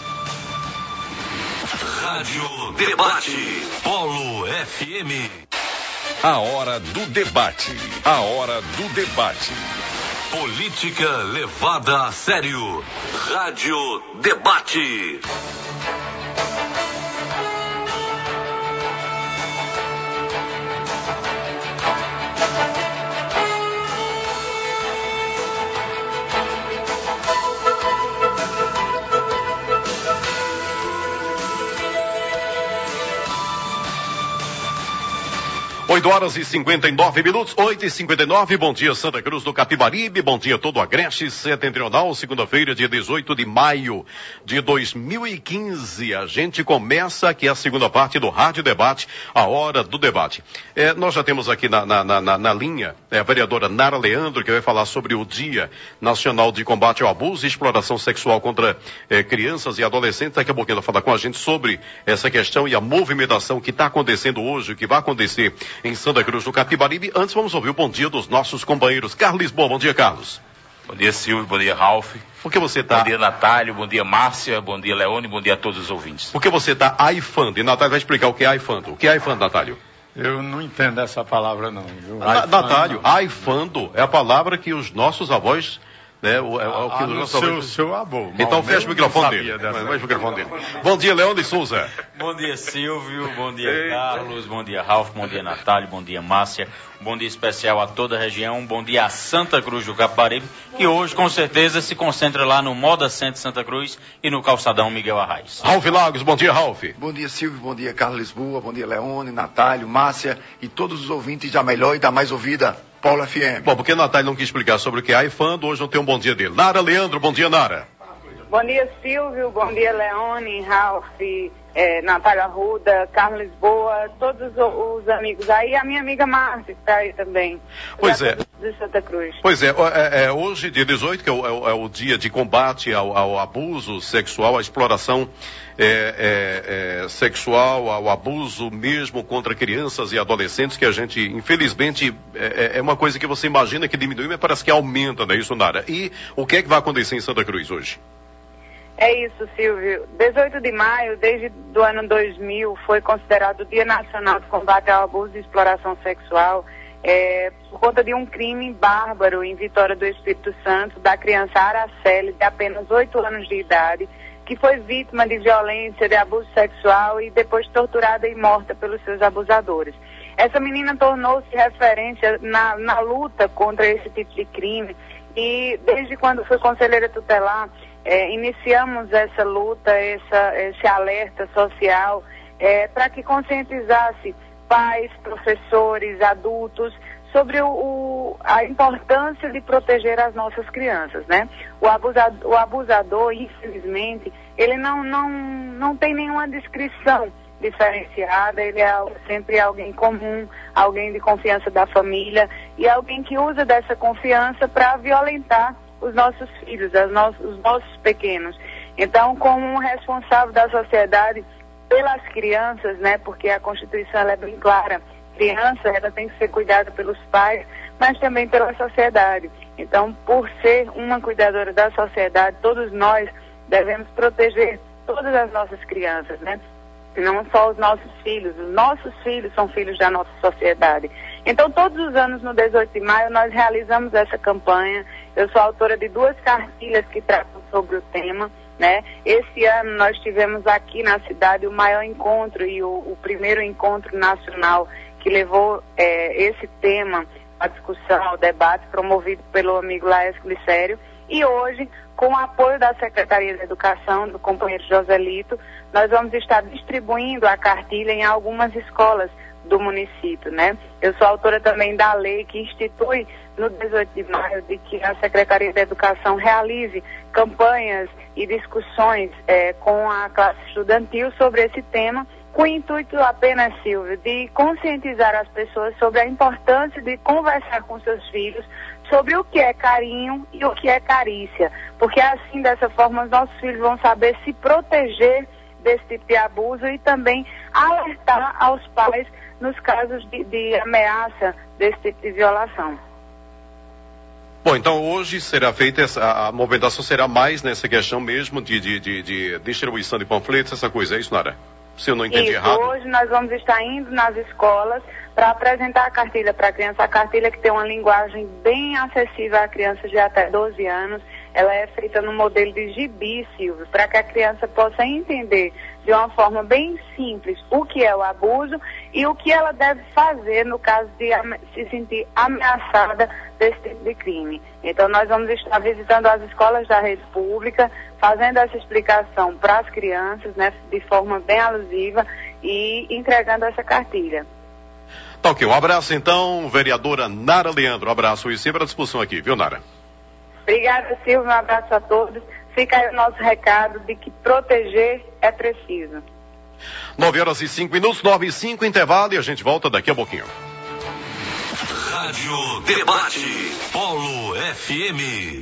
Rádio Debate, Polo FM. A Hora do Debate. A Hora do Debate. Política levada a sério. Rádio Debate. Oito horas e 59 minutos, 8h59, bom dia Santa Cruz do Capibaribe, bom dia todo o Agreste Setentrional, segunda-feira, dia 18 de maio de 2015. A gente começa aqui a segunda parte do Rádio Debate, a Hora do Debate. Nós já temos aqui na linha a vereadora Nara Leandro, que vai falar sobre o Dia Nacional de Combate ao Abuso e Exploração Sexual contra crianças e adolescentes. Daqui a pouquinho ela vai falar com a gente sobre essa questão e a movimentação que está acontecendo hoje, o que vai acontecer em Santa Cruz do Capibaribe. Antes vamos ouvir o bom dia dos nossos companheiros. Carlos Lisboa, bom dia, Carlos. Bom dia, Silvio, bom dia, Ralf. Por que você tá... Bom dia, Natálio, bom dia, Márcia, bom dia, Leone, bom dia a todos os ouvintes. Por que você está aifando? E Natálio vai explicar o que é aifando. O que é aifando, Natálio? Eu não entendo essa palavra não, viu? Natálio, aifando é a palavra que os nossos avós... seu avô. Então fecha o microfone dele. Bom dia, Leone Souza. Bom dia, Silvio. Bom dia, Carlos. Bom dia, Ralf. Bom dia, Natálio. Bom dia, Márcia. Bom dia especial a toda a região. Bom dia a Santa Cruz do Capibaribe, que hoje, com certeza, se concentra lá no Moda Centro Santa Cruz e no Calçadão Miguel Arraes. Ralf Lagos, bom dia, Ralf. Bom dia, Silvio. Bom dia, Carlos Lisboa. Bom dia, Leone, Natálio, Márcia e todos os ouvintes da melhor e da mais ouvida Polo FM. Bom, porque Natálio não quis explicar sobre o que é aifando, hoje não tem um bom dia dele. Nara Leandro, bom dia, Nara. Bom dia, Silvio, bom dia, Leone, Ralf, Natália Arruda, Carlos Lisboa, todos os amigos aí, a minha amiga Márcia está aí também. Pois é. De Santa Cruz. Pois é, hoje, dia 18, que é o dia de combate ao abuso sexual, à exploração sexual, ao abuso mesmo contra crianças e adolescentes, que a gente, infelizmente, é uma coisa que você imagina que diminui, mas parece que aumenta, não é isso, Nara? E o que é que vai acontecer em Santa Cruz hoje? É isso, Silvio. 18 de maio, desde o ano 2000, foi considerado o Dia Nacional de Combate ao Abuso e Exploração Sexual, por conta de um crime bárbaro em Vitória do Espírito Santo, da criança Araceli, de apenas 8 anos de idade, que foi vítima de violência, de abuso sexual e depois torturada e morta pelos seus abusadores. Essa menina tornou-se referência na luta contra esse tipo de crime e desde quando fui conselheira tutelar, iniciamos essa luta, esse alerta social para que conscientizasse pais, professores, adultos sobre a importância de proteger as nossas crianças, né? O abusador, infelizmente, ele não tem nenhuma descrição diferenciada, ele é sempre alguém comum, alguém de confiança da família e alguém que usa dessa confiança para violentar os nossos filhos, os nossos pequenos. Então, como um responsável da sociedade pelas crianças, né, porque a Constituição ela é bem clara, criança ela tem que ser cuidada pelos pais, mas também pela sociedade. Então, por ser uma cuidadora da sociedade, todos nós devemos proteger todas as nossas crianças, né? Não só os nossos filhos são filhos da nossa sociedade. Então, todos os anos, no 18 de maio, nós realizamos essa campanha. Eu sou autora de 2 cartilhas que tratam sobre o tema, né? Esse ano nós tivemos aqui na cidade o maior encontro e o primeiro encontro nacional que levou esse tema à discussão, ao debate, promovido pelo amigo Laércio Glicério. E hoje, com o apoio da Secretaria de Educação, do companheiro Joselito, nós vamos estar distribuindo a cartilha em algumas escolas do município, né? Eu sou autora também da lei que institui no 18 de maio de que a Secretaria de Educação realize campanhas e discussões com a classe estudantil sobre esse tema, com o intuito apenas, Silvio, de conscientizar as pessoas sobre a importância de conversar com seus filhos sobre o que é carinho e o que é carícia, porque assim, dessa forma, os nossos filhos vão saber se proteger desse tipo de abuso e também alertar aos pais nos casos de ameaça desse tipo de violação. Bom, então hoje será feita a movimentação será mais nessa questão mesmo de distribuição de panfletos, essa coisa, é isso, Nara? Se eu não entendi errado. Hoje nós vamos estar indo nas escolas para apresentar a cartilha para a criança. A cartilha que tem uma linguagem bem acessível a crianças de até 12 anos. Ela é feita no modelo de gibi, Silvio, para que a criança possa entender de uma forma bem simples o que é o abuso e o que ela deve fazer no caso de se sentir ameaçada desse tipo de crime. Então nós vamos estar visitando as escolas da rede pública, fazendo essa explicação para as crianças, né, de forma bem alusiva e entregando essa cartilha. Tá ok, um abraço então, vereadora Nara Leandro, um abraço e sempre à disposição aqui, viu, Nara? Obrigada, Silvio, um abraço a todos. Fica aí o nosso recado de que proteger é preciso. 9h05, 9h05, intervalo e a gente volta daqui a pouquinho. Rádio Debate, Polo FM.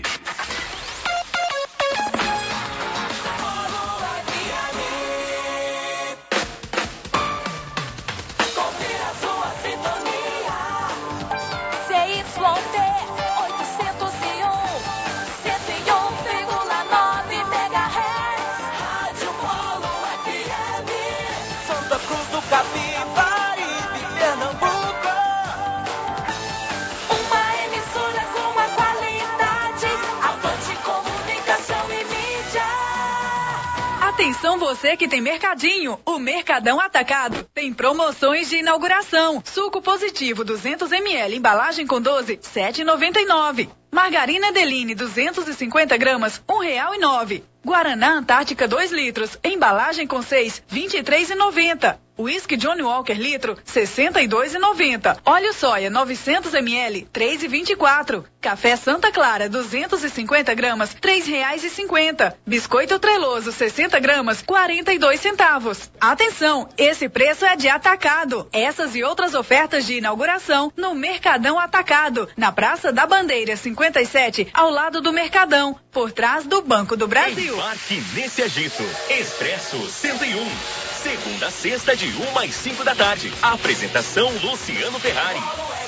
Atenção você que tem mercadinho, o Mercadão Atacado tem promoções de inauguração. Suco positivo 200 ml, embalagem com 12, R$ 7,99. Margarina Deline 250 gramas, R$ 1,09. Guaraná Antártica 2 litros, embalagem com 6, R$ 23,90. Whisky Johnny Walker litro, R$ 62,90. Óleo soia 900 ml, R$ 3,24. Café Santa Clara 250 gramas, R$ 3,50. Biscoito Treloso 60 gramas, 42 centavos. Atenção, esse preço é de atacado. Essas e outras ofertas de inauguração no Mercadão Atacado, na Praça da Bandeira 57, ao lado do Mercadão, por trás do Banco do Brasil. Embarque nesse agito. Expresso 101. Segunda a sexta de 1 às 5 da tarde. Apresentação Luciano Ferrari.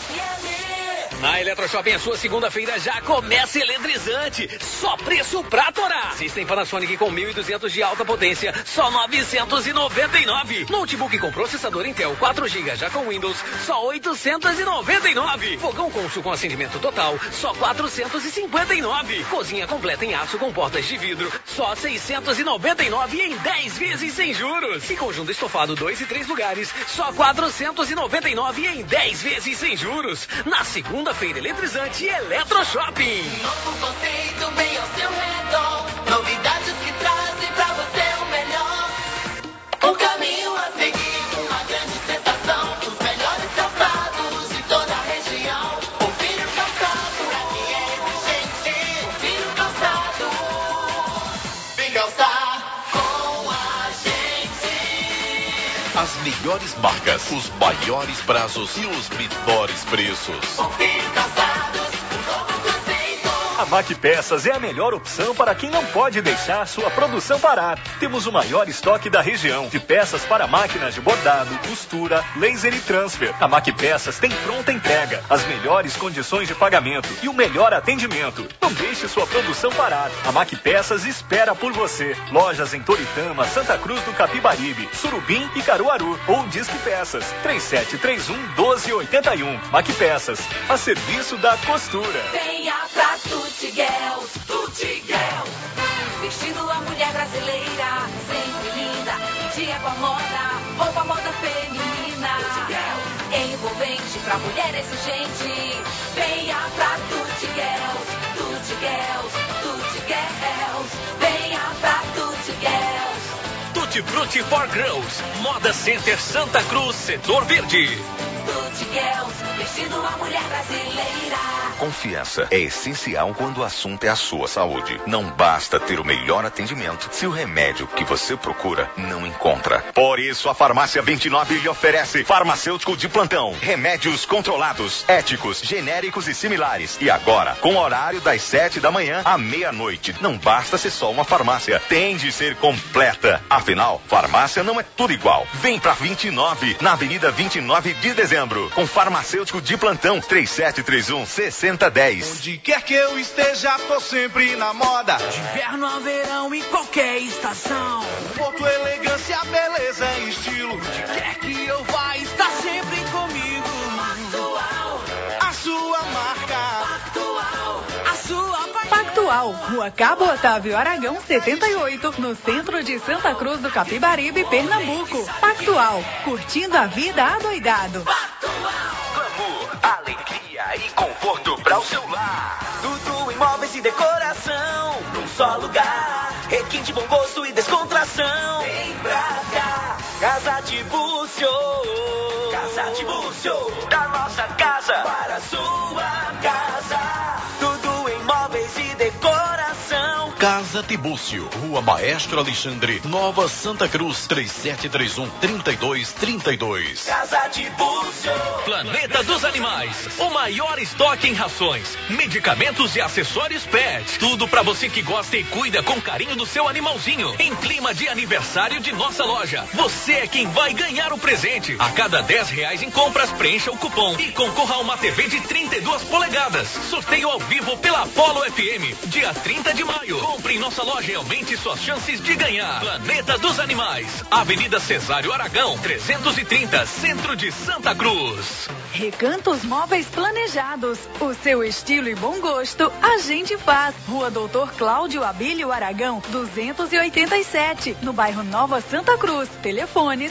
Na Eletroshopping, a sua segunda-feira já começa eletrizante. Só preço pra torar. System Panasonic com 1.200 de alta potência, só 999. Notebook com processador Intel 4 GB já com Windows, só 899. Fogão Consul com acendimento total, só 459. Cozinha completa em aço com portas de vidro, só 699 em 10 vezes sem juros. E conjunto estofado 2 e 3 lugares, só 499 em 10 vezes sem juros. Na segunda-feira eletrizante Eletroshopping. Novo conceito bem ao seu redor. Novidades que trazem pra você o melhor. Um caminho a seguir, uma grande sensação. Os melhores calçados de toda a região. Confira o calçado. melhores marcas, os maiores prazos e os menores preços. A Mac Peças é a melhor opção para quem não pode deixar sua produção parar. Temos o maior estoque da região de peças para máquinas de bordado, costura, laser e transfer. A Mac Peças tem pronta entrega, as melhores condições de pagamento e o melhor atendimento. Não deixe sua produção parar. A Mac Peças espera por você. Lojas em Toritama, Santa Cruz do Capibaribe, Surubim e Caruaru. Ou Disque Peças 3731-1281. Mac Peças, a serviço da costura. Venha pra Tutigels, Tutigels. Vestindo a mulher brasileira, sempre linda, em dia com a moda, roupa moda feminina. Envolvente pra mulher exigente. Venha pra Tutigels, Tutigels, Tutigels. Venha pra Tutigels. Tutti Frutti for Girls, Moda Center Santa Cruz, Setor Verde. Tutigels, vestindo a mulher brasileira. Confiança é essencial quando o assunto é a sua saúde. Não basta ter o melhor atendimento se o remédio que você procura não encontra. Por isso, a Farmácia 29 lhe oferece farmacêutico de plantão. Remédios controlados, éticos, genéricos e similares. E agora, com horário das 7 da manhã à meia-noite. Não basta ser só uma farmácia, tem de ser completa. Afinal, farmácia não é tudo igual. Vem pra 29, na Avenida 29 de Dezembro, com farmacêutico de plantão 3731-6010. Onde quer que eu esteja, tô sempre na moda. De inverno a verão, em qualquer estação. Porto, elegância, beleza e estilo. Onde quer que eu vá, está sempre comigo. Pactual, a sua marca. Pactual, a sua Pactual, Rua Cabo Otávio Aragão 78, no centro de Santa Cruz do Capibaribe, Pernambuco. Pactual, curtindo a vida adoidado. Glamour, alegria e conforto para o seu lar. Tudo imóveis e decoração, num só lugar. Requinte, bom gosto e descontração. Vem pra cá, Casa Tibúrcio. Casa Tibúrcio, da nossa casa para a sua casa. Tudo em móveis e decoração. Casa Tibúrcio, Rua Maestro Alexandre, Nova Santa Cruz, 3731-3232. Casa Tibúrcio. Planeta dos Animais, o maior estoque em rações, medicamentos e acessórios pet. Tudo pra você que gosta e cuida com carinho do seu animalzinho. Em clima de aniversário de nossa loja, você é quem vai ganhar o presente. A cada R$10 em compras, preencha o cupom e concorra a uma TV de 32 polegadas. Sorteio ao vivo pela Polo FM, dia 30 de maio. Compre em nossa loja e aumente suas chances de ganhar. Planeta dos Animais, Avenida Cesário Aragão, 330, centro de Santa Cruz. Recantos Móveis Planejados. O seu estilo e bom gosto, a gente faz. Rua Doutor Cláudio Abílio Aragão, 287, no bairro Nova Santa Cruz. Telefones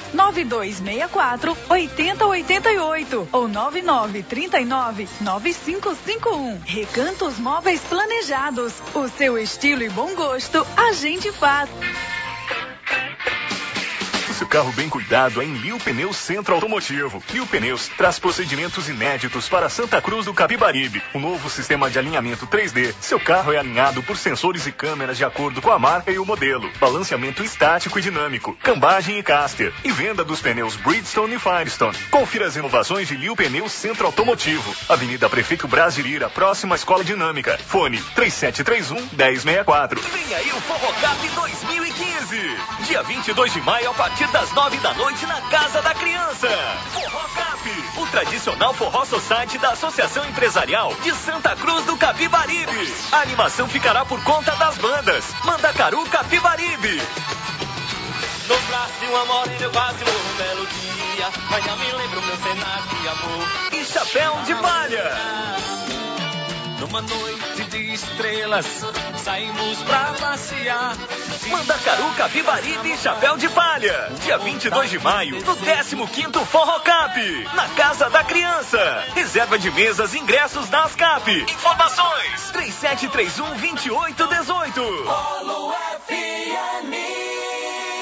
9264-8088 ou 9939-9551. Recantos Móveis Planejados. O seu estilo e bom gosto, a gente faz. Seu carro bem cuidado é em Lio Pneus Centro Automotivo. Lio Pneus traz procedimentos inéditos para Santa Cruz do Capibaribe. Um novo sistema de alinhamento 3D. Seu carro é alinhado por sensores e câmeras de acordo com a marca e o modelo. Balanceamento estático e dinâmico. Cambagem e caster. E venda dos pneus Bridgestone e Firestone. Confira as inovações de Lio Pneus Centro Automotivo. Avenida Prefeito Brasirira, próxima à Escola Dinâmica. Fone 3731-1064. Vem aí o Forrocap 2015. Dia 22 de maio, a partir das 9 da noite, na Casa da Criança. Forrocap, o tradicional forró society da Associação Empresarial de Santa Cruz do Capibaribe. A animação ficará por conta das bandas Mandacaru Capibaribe. No Brasil, uma morena, eu quase morro um belo dia. Mas já me lembro meu cenário de amor. E Chapéu de Palha. Numa noite de estrelas, saímos pra passear. Mandacaru, Capibaribe e Chapéu de Palha. Dia 22 de maio, no 15º Forrocap, na Casa da Criança. Reserva de mesas e ingressos da ASCAP. Informações 3731-2818. Polo FM.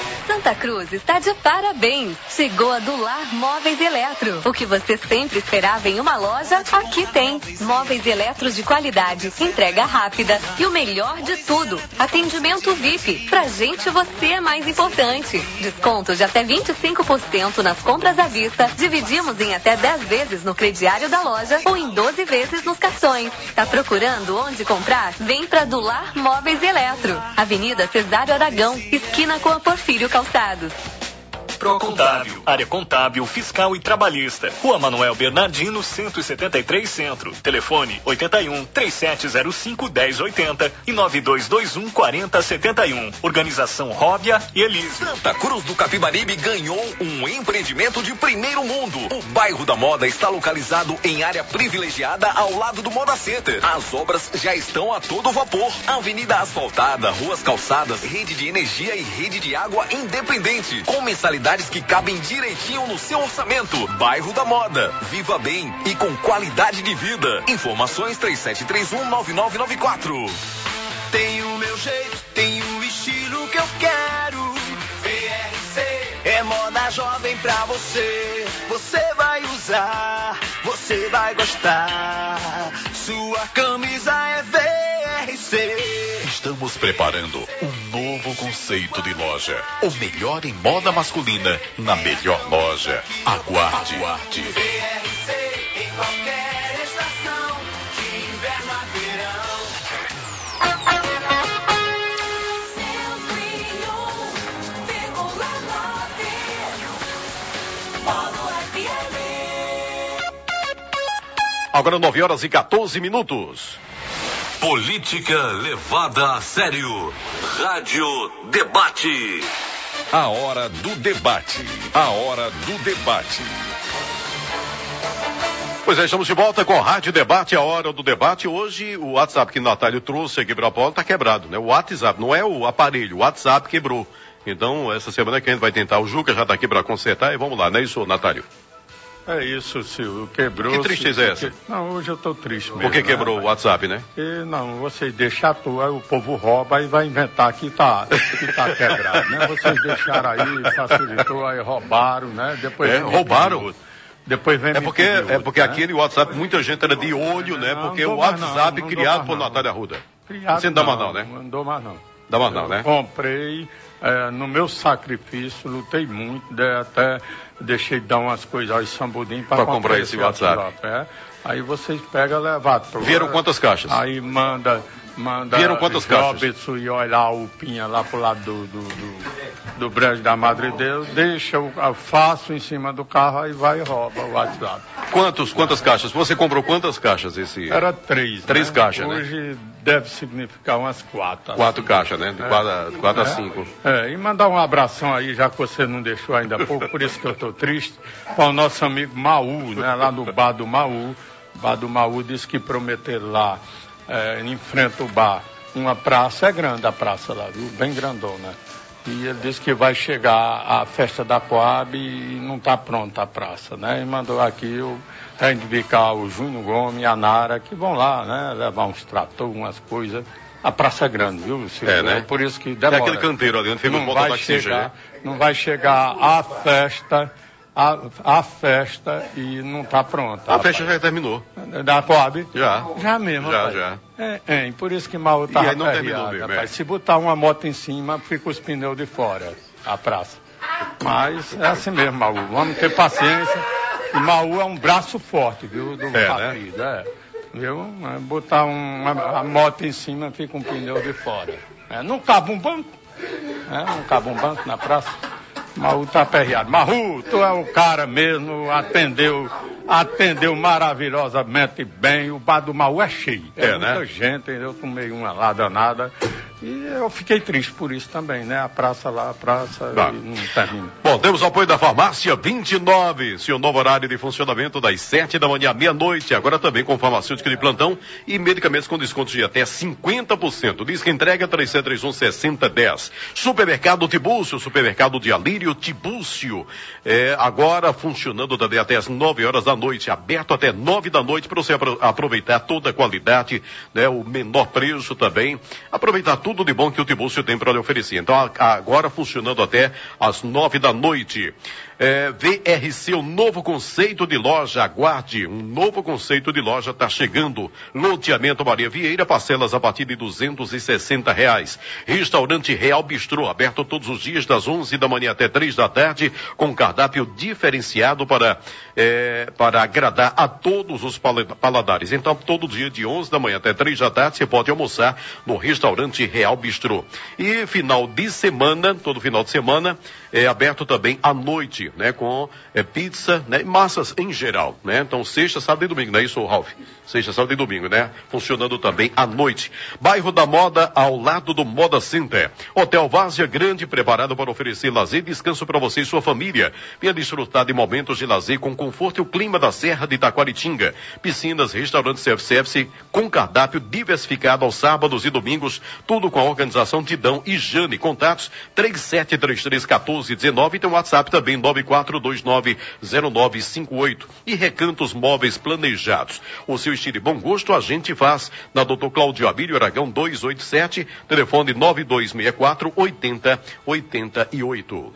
Santa Cruz está de parabéns. Chegou a Dular Móveis Eletro. O que você sempre esperava em uma loja, aqui tem. Móveis eletros de qualidade, entrega rápida e o melhor de tudo, atendimento VIP. Pra gente você é mais importante. Desconto de até 25% nas compras à vista. Dividimos em até 10 vezes no crediário da loja ou em 12 vezes nos cartões. Tá procurando onde comprar? Vem pra Dular Móveis Eletro. Avenida Cesário Aragão, esquina com a Porfírio Calçados. Procontábil, área contábil, fiscal e trabalhista. Rua Manuel Bernardino, 173 Centro. Telefone 81 3705 1080 e 9221 4071. Organização Róbia e Elise. Santa Cruz do Capibaribe ganhou um empreendimento de primeiro mundo. O bairro da Moda está localizado em área privilegiada ao lado do Moda Center. As obras já estão a todo vapor. Avenida asfaltada, ruas calçadas, rede de energia e rede de água independente. Com mensalidade que cabem direitinho no seu orçamento. Bairro da Moda. Viva bem e com qualidade de vida. Informações 3731-9994. Tem o meu jeito, tem o estilo que eu quero. VRC é moda jovem pra você. Você vai usar, você vai gostar. Sua camisa é VRC. Estamos preparando um novo conceito de loja. O melhor em moda masculina na melhor loja. Aguarde. VRC em qualquer estação, de inverno a Agora 9h14. Política levada a sério. Rádio Debate. A hora do debate. A hora do debate. Pois é, estamos de volta com a Rádio Debate, a hora do debate. Hoje o WhatsApp que o Natália trouxe aqui para a pauta está quebrado, né? O WhatsApp, não é o aparelho, o WhatsApp quebrou. Então, essa semana que a gente vai tentar, o Juca já está aqui para consertar e vamos lá, não é isso, Natálio? É isso, Silvio, quebrou. Que tristeza é essa? Não, hoje eu estou triste mesmo. Porque quebrou, né? O WhatsApp, né? Não, vocês deixam à toa, o povo rouba e vai inventar que tá quebrado, né? Vocês deixaram aí, facilitou, aí roubaram, né? Depois roubaram? Depois vem É porque aquele WhatsApp, muita gente era de olho, né? Porque o WhatsApp criado por Natália Arruda. Você não dá mais não, né? Não dou mais não. Dá mais não, né? Comprei, no meu sacrifício, lutei muito, até deixei de dar umas coisas aos sambudinhos para comprar esse WhatsApp. Aí vocês pegam e levam tudo. Vieram quantas caixas? Aí manda Vieram quantas caixas? Robson e olha lá o Pinha lá pro lado do Brejo da Madre Deus, deixa o faço em cima do carro, aí vai e rouba o WhatsApp. Quantas caixas? Você comprou quantas caixas esse? Era 3. 3 caixas, Hoje, né? deve significar umas 4. 4 caixas, né? De 4 a 5. E mandar um abração aí, já que você não deixou ainda há pouco, por isso que eu tô triste, para o nosso amigo Maú, né? Lá no bar do Maú. O bar do Maú disse que prometeram lá, em frente ao bar, uma praça, é grande a praça lá, viu? Bem grandona. E ele disse que vai chegar a festa da Coab e não está pronta a praça, né? E mandou aqui reivindicar o Júnior Gomes e a Nara, que vão lá, né? Levar uns tratores, umas coisas. A praça é grande, viu, Silvio? Né? Por isso que demora. É aquele canteiro ali, onde fica o mototaxista, né? Não vai chegar a festa e não está pronta. A festa já terminou. Da Coab? Já mesmo, já. Por isso que mal estava não terminou mesmo, rapaz. Se botar uma moto em cima, fica os pneus de fora, a praça. Mas é assim mesmo, Maú. Vamos ter paciência. E Maú é um braço forte, viu, do partido. Né? Viu? Botar uma moto em cima, fica um pneu de fora. Não cabe um banco. Não cabe um banco na praça. Maú tá aperreado. Maú, tu é o cara mesmo, atendeu maravilhosamente bem. O bar do Maú é cheio. Muita gente, eu tomei uma lá danada. E eu fiquei triste por isso também, né? A praça lá, e não termina. Bom, temos o apoio da Farmácia 29, seu novo horário de funcionamento das 7 da manhã à meia-noite, agora também com farmacêutica de plantão e medicamentos com descontos de até 50%. Diz que entrega 3731-6010. Supermercado Tibúcio, supermercado de Alírio Tibúcio, agora funcionando também até as 9 horas da noite, aberto até 9 da noite para você aproveitar toda a qualidade, né? O menor preço também, aproveitar tudo de bom que o Tibúrcio tem para lhe oferecer. Então, agora funcionando até às 9 da noite. VRC, um novo conceito de loja, aguarde, um novo conceito de loja está chegando. Loteamento Maria Vieira, parcelas a partir de R$260. Restaurante Real Bistrô, aberto todos os dias das 11 da manhã até 3 da tarde, com cardápio diferenciado para agradar a todos os paladares. Então, todo dia de 11 da manhã até 3 da tarde, você pode almoçar no Restaurante Real Bistrô. E final de semana, todo final de semana, é aberto também à noite, né, com pizza, né, e massas em geral, né? Então, sexta, sábado e domingo, não é isso, Ralf? Sexta, sábado e domingo, né? Funcionando também à noite. Bairro da Moda, ao lado do Moda Center. Hotel Várzea Grande, preparado para oferecer lazer e descanso para você e sua família. Venha desfrutar de momentos de lazer com conforto e o clima da Serra de Taquaritinga. Piscinas, restaurantes self-service com cardápio diversificado aos sábados e domingos, tudo com a organização Tidão e Jane. Contatos 37331419 e tem o WhatsApp também 94290958. E Recantos Móveis Planejados. O seu estilo e bom gosto a gente faz na Dr. Cláudio Abílio Aragão 287, telefone 9264-8088.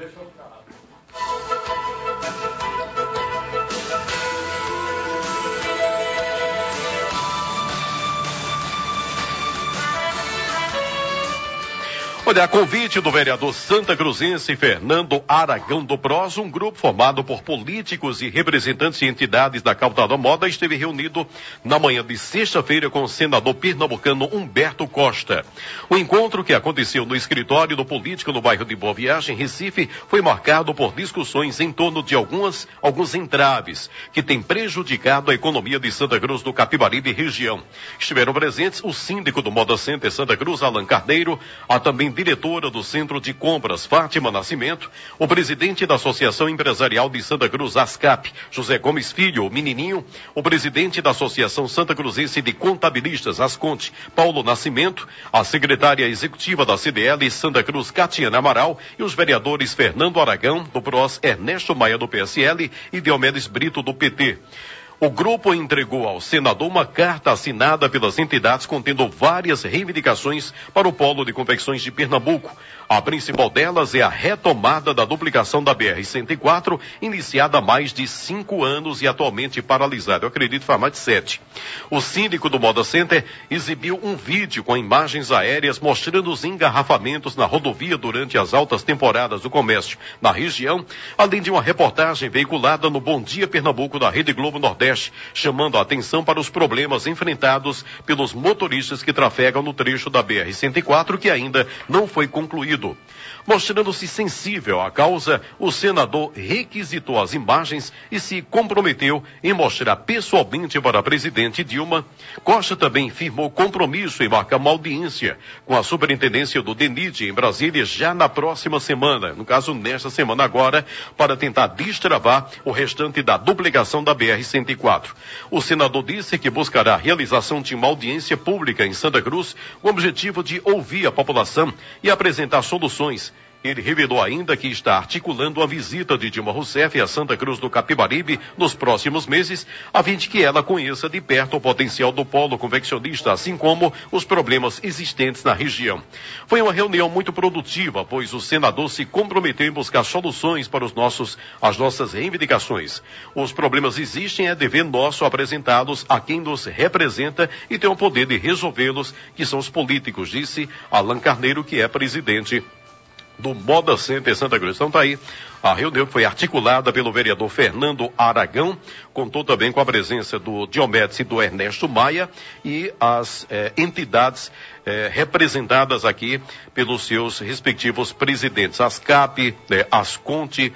Olha, a convite do vereador santacruzense Fernando Aragão do PROS, um grupo formado por políticos e representantes de entidades da causa da moda esteve reunido na manhã de sexta-feira com o senador pernambucano Humberto Costa. O encontro, que aconteceu no escritório do político no bairro de Boa Viagem, Recife, foi marcado por discussões em torno de alguns entraves que têm prejudicado a economia de Santa Cruz do Capibaribe e região. Estiveram presentes o síndico do Moda Center Santa Cruz, Alan Carneiro, a também diretora do Centro de Compras, Fátima Nascimento, o presidente da Associação Empresarial de Santa Cruz, ASCAP, José Gomes Filho, o Menininho, o presidente da Associação Santa Cruzense de Contabilistas, Asconte, Paulo Nascimento, a secretária executiva da CDL, Santa Cruz, Catiana Amaral, e os vereadores Fernando Aragão, do PROS, Ernesto Maia, do PSL, e Diomedes Brito, do PT. O grupo entregou ao senador uma carta assinada pelas entidades contendo várias reivindicações para o polo de confecções de Pernambuco. A principal delas é a retomada da duplicação da BR-104, iniciada há mais de 5 anos e atualmente paralisada. Eu acredito que faz mais de 7. O síndico do Moda Center exibiu um vídeo com imagens aéreas mostrando os engarrafamentos na rodovia durante as altas temporadas do comércio na região, além de uma reportagem veiculada no Bom Dia Pernambuco da Rede Globo Nordeste, chamando a atenção para os problemas enfrentados pelos motoristas que trafegam no trecho da BR-104, que ainda não foi concluído. Mostrando-se sensível à causa, o senador requisitou as imagens e se comprometeu em mostrar pessoalmente para a presidente Dilma. Costa também firmou compromisso em marcar uma audiência com a superintendência do DENIT em Brasília já na próxima semana, no caso nesta semana agora, para tentar destravar o restante da duplicação da BR-104. O senador disse que buscará a realização de uma audiência pública em Santa Cruz com o objetivo de ouvir a população e apresentar soluções. Ele revelou ainda que está articulando a visita de Dilma Rousseff a Santa Cruz do Capibaribe nos próximos meses, a fim de que ela conheça de perto o potencial do polo confeccionista, assim como os problemas existentes na região. Foi uma reunião muito produtiva, pois o senador se comprometeu em buscar soluções para as nossas reivindicações. Os problemas existem, é dever nosso apresentá-los a quem nos representa e tem o poder de resolvê-los, que são os políticos, disse Alan Carneiro, que é presidente do Moda Center Santa Cruz. Então tá aí, a reunião foi articulada pelo vereador Fernando Aragão, contou também com a presença do Diomedes e do Ernesto Maia e as entidades representadas aqui pelos seus respectivos presidentes, ASCAP, Asconte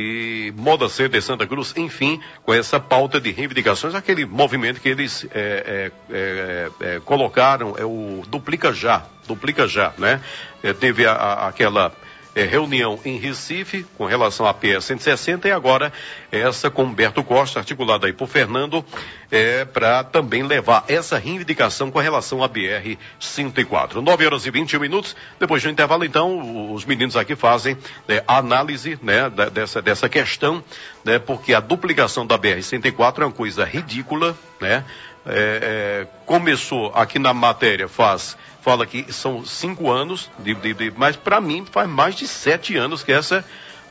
e Moda Center Santa Cruz, enfim, com essa pauta de reivindicações, aquele movimento que eles colocaram, o Duplica Já, né? Teve aquela reunião em Recife com relação à PS 160 e agora essa com Humberto Costa, articulada aí por Fernando, para também levar essa reivindicação com relação à BR-104. 9h21. Depois do intervalo, então, os meninos aqui fazem a análise, né, dessa questão, né, porque a duplicação da BR-104 é uma coisa ridícula, né? Começou aqui na matéria, fala que são 5 anos, mas para mim faz mais de 7 anos que essa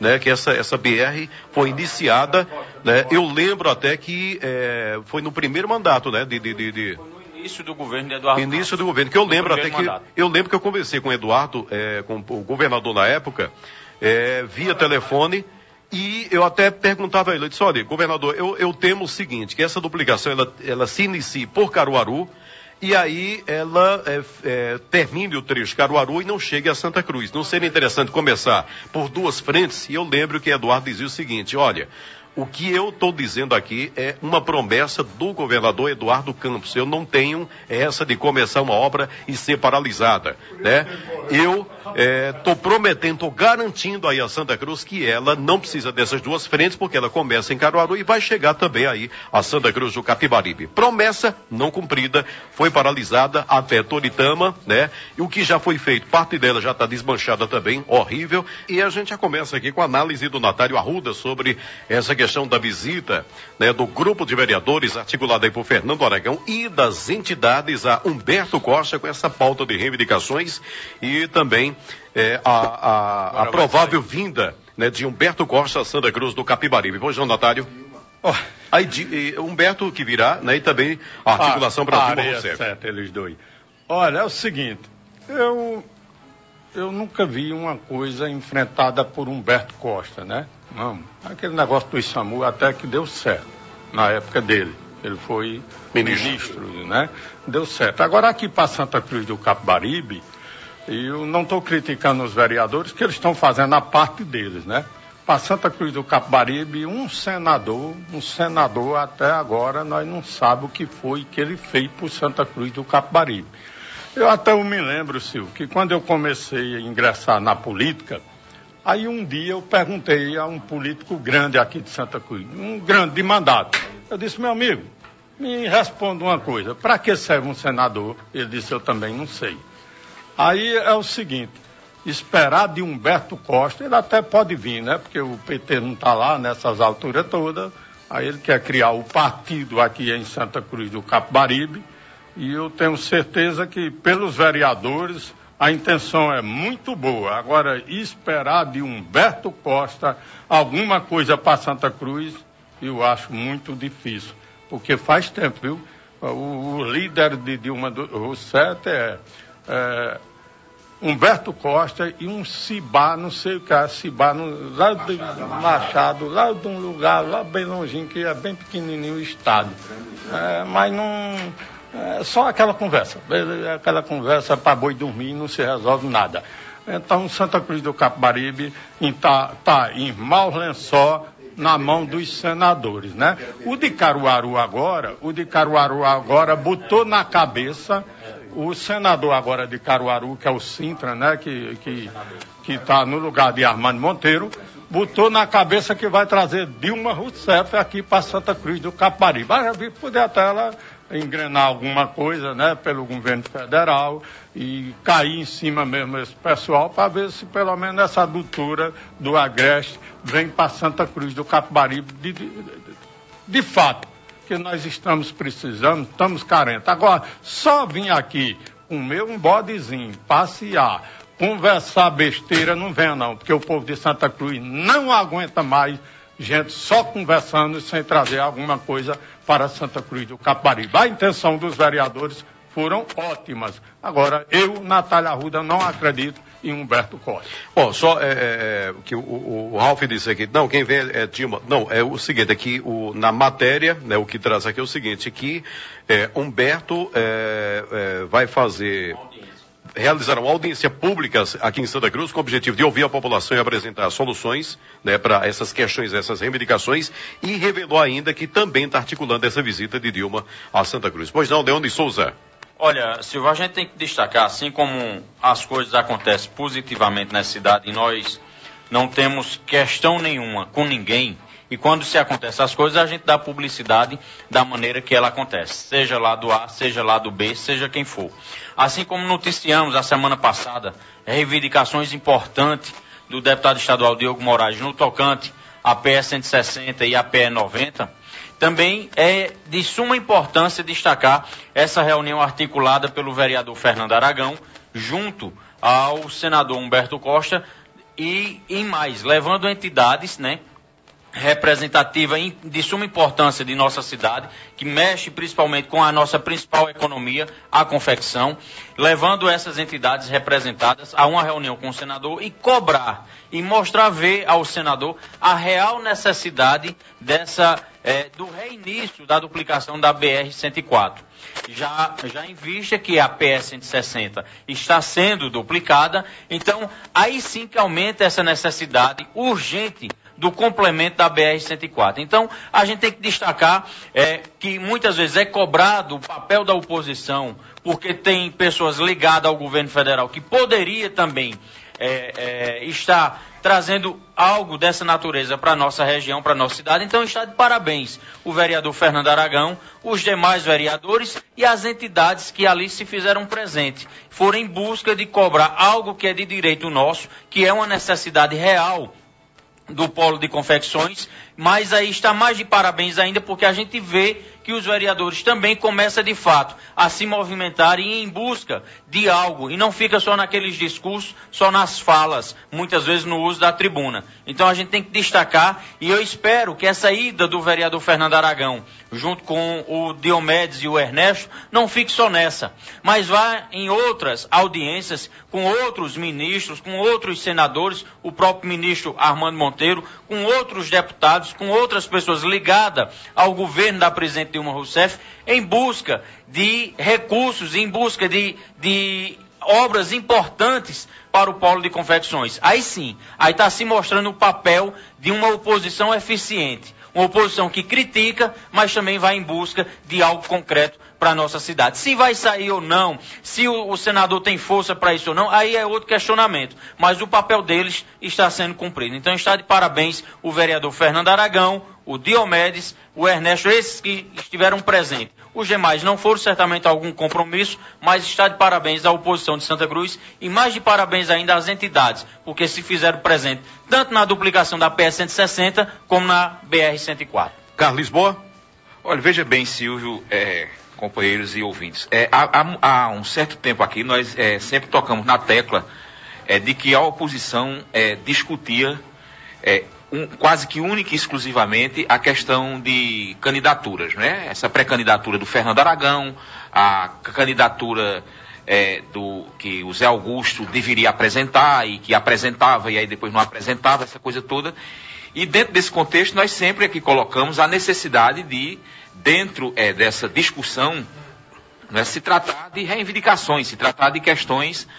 BR foi iniciada, né? Eu lembro até que foi no primeiro mandato, né? Início do governo de Eduardo. Início do governo, que eu lembro que eu conversei com o Eduardo, com o governador na época, via telefone, e eu até perguntava a ele, eu disse, olha, governador, eu temo o seguinte, que essa duplicação, ela se inicie por Caruaru, e aí ela termine o trecho Caruaru e não chegue a Santa Cruz. Não seria interessante começar por 2 frentes? E eu lembro que Eduardo dizia o seguinte, olha, o que eu estou dizendo aqui é uma promessa do governador Eduardo Campos. Eu não tenho essa de começar uma obra e ser paralisada, né? Eu estou prometendo, estou garantindo aí a Santa Cruz que ela não precisa dessas 2 frentes, porque ela começa em Caruaru e vai chegar também aí a Santa Cruz do Capibaribe. Promessa não cumprida, foi paralisada até Toritama, né? E o que já foi feito, parte dela já está desmanchada também, horrível. E a gente já começa aqui com a análise do Natário Arruda sobre essa questão da visita, né, do grupo de vereadores articulado aí por Fernando Aragão e das entidades a Humberto Costa com essa pauta de reivindicações e também a provável vinda, né, de Humberto Costa a Santa Cruz do Capibaribe. Pois não, Natário? Aí Humberto que virá, né, e também a articulação para Dilma Rousseff. Certo, eles dois. Olha, é o seguinte, eu nunca vi uma coisa enfrentada por Humberto Costa, né? Não, aquele negócio do SAMU até que deu certo, na época dele. Ele foi ministro, né? Deu certo. Agora aqui para Santa Cruz do Capibaribe, eu não estou criticando os vereadores, que eles estão fazendo a parte deles, né? Para Santa Cruz do Capibaribe, um senador até agora, nós não sabemos o que foi que ele fez por Santa Cruz do Capibaribe. Eu até me lembro, Silvio, que quando eu comecei a ingressar na política, aí um dia eu perguntei a um político grande aqui de Santa Cruz, um grande de mandato. Eu disse, meu amigo, me responda uma coisa, para que serve um senador? Ele disse, eu também não sei. Aí é o seguinte, esperar de Humberto Costa, ele até pode vir, né? Porque o PT não está lá nessas alturas todas, aí ele quer criar o partido aqui em Santa Cruz do Capibaribe, e eu tenho certeza que pelos vereadores a intenção é muito boa. Agora, esperar de Humberto Costa alguma coisa para Santa Cruz, eu acho muito difícil. Porque faz tempo, viu? O líder de Dilma Rousseff é Humberto Costa e um Cibá, não sei o que é, Cibá, lá de Machado, lá de um lugar, lá bem longinho, que é bem pequenininho o estado. Mas não... É só aquela conversa para boi dormir, não se resolve nada. Então, Santa Cruz do Capibaribe está em mau lençol na mão dos senadores, né? O de Caruaru agora botou na cabeça, o senador agora de Caruaru, que é o Sintra, né? Que está no lugar de Armando Monteiro, botou na cabeça que vai trazer Dilma Rousseff aqui para Santa Cruz do Capibaribe. Vai poder até ela engrenar alguma coisa, né, pelo governo federal e cair em cima mesmo esse pessoal para ver se pelo menos essa adutora do Agreste vem para Santa Cruz do Capibaribe de fato, que nós estamos precisando, estamos carentes. Agora, só vim aqui comer um bodezinho, passear, conversar besteira, não venha não, porque o povo de Santa Cruz não aguenta mais gente só conversando sem trazer alguma coisa para Santa Cruz do Capibaribe. A intenção dos vereadores foram ótimas. Agora, eu, Natália Arruda, não acredito em Humberto Costa. Bom, só que o Ralf disse aqui, não, quem vê é Dilma. Não, é o seguinte, aqui na matéria, né, o que traz aqui é o seguinte, que Humberto vai realizar uma audiência pública aqui em Santa Cruz com o objetivo de ouvir a população e apresentar soluções, né, para essas questões, essas reivindicações, e revelou ainda que também está articulando essa visita de Dilma a Santa Cruz. Pois não, Leandro de Souza. Olha, Silvio, a gente tem que destacar, assim como as coisas acontecem positivamente nessa cidade e nós não temos questão nenhuma com ninguém E quando se acontecem as coisas, a gente dá publicidade da maneira que ela acontece, seja lá do A, seja lá do B, seja quem for. Assim como noticiamos a semana passada reivindicações importantes do deputado estadual Diogo Moraes no tocante à PE 160 e à PE 90, também é de suma importância destacar essa reunião articulada pelo vereador Fernando Aragão, junto ao senador Humberto Costa, e em mais, levando entidades, né, representativa de suma importância de nossa cidade, que mexe principalmente com a nossa principal economia, a confecção, levando essas entidades representadas a uma reunião com o senador e cobrar e mostrar ver ao senador a real necessidade do reinício da duplicação da BR-104. Já em vista que a PE 160 está sendo duplicada, então aí sim que aumenta essa necessidade urgente do complemento da BR-104. Então, a gente tem que destacar que muitas vezes é cobrado o papel da oposição, porque tem pessoas ligadas ao governo federal que poderia também estar trazendo algo dessa natureza para a nossa região, para a nossa cidade. Então, está de parabéns o vereador Fernando Aragão, os demais vereadores e as entidades que ali se fizeram presente. Foram em busca de cobrar algo que é de direito nosso, que é uma necessidade real do polo de confecções, mas aí está mais de parabéns ainda, porque a gente vê que os vereadores também começam de fato a se movimentar e ir em busca de algo, e não fica só naqueles discursos, só nas falas, muitas vezes no uso da tribuna. Então a gente tem que destacar, e eu espero que essa ida do vereador Fernando Aragão, junto com o Diomedes e o Ernesto, não fique só nessa, mas vá em outras audiências, com outros ministros, com outros senadores, o próprio ministro Armando Monteiro, com outros deputados, com outras pessoas ligadas ao governo da presidente Dilma Rousseff, em busca de recursos, em busca de obras importantes para o polo de confecções. Aí sim, aí está se mostrando o papel de uma oposição eficiente, uma oposição que critica, mas também vai em busca de algo concreto para a nossa cidade. Se vai sair ou não, se o senador tem força para isso ou não, aí é outro questionamento. Mas o papel deles está sendo cumprido. Então está de parabéns o vereador Fernando Aragão, o Diomedes, o Ernesto, esses que estiveram presentes. Os demais não foram certamente algum compromisso, mas está de parabéns à oposição de Santa Cruz e mais de parabéns ainda às entidades, porque se fizeram presente tanto na duplicação da PE 160 como na BR-104. Carlos Lisboa? Olha, veja bem, Silvio, companheiros e ouvintes. Há um certo tempo aqui, nós sempre tocamos na tecla de que a oposição discutia quase que única e exclusivamente a questão de candidaturas, né? Essa pré-candidatura do Fernando Aragão, a candidatura que o Zé Augusto deveria apresentar e que apresentava e aí depois não apresentava, essa coisa toda. E dentro desse contexto, nós sempre aqui colocamos a necessidade de, dentro dessa discussão, né, se tratar de reivindicações, se tratar de questões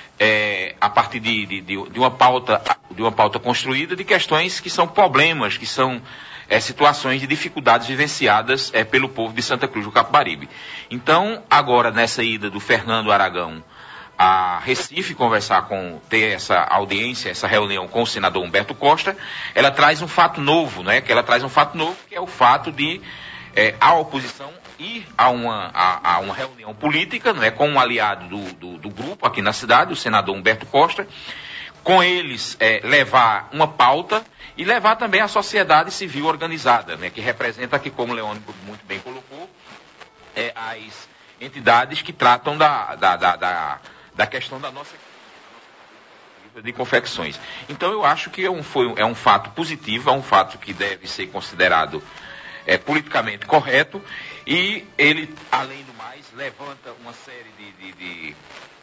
a partir de uma pauta construída, de questões que são problemas, que são situações de dificuldades vivenciadas pelo povo de Santa Cruz do Capibaribe. Então, agora, nessa ida do Fernando Aragão a Recife ter essa audiência, essa reunião com o senador Humberto Costa, ela traz um fato novo, né? Que é o fato de a oposição ir a uma reunião política, não é, com um aliado do grupo aqui na cidade, o senador Humberto Costa, com eles levar uma pauta e levar também a sociedade civil organizada, né, que representa aqui, como o Leone muito bem colocou, as entidades que tratam da questão da nossa de confecções. Então eu acho que é um fato positivo, é um fato que deve ser considerado politicamente correto, e ele, além do mais, levanta uma série de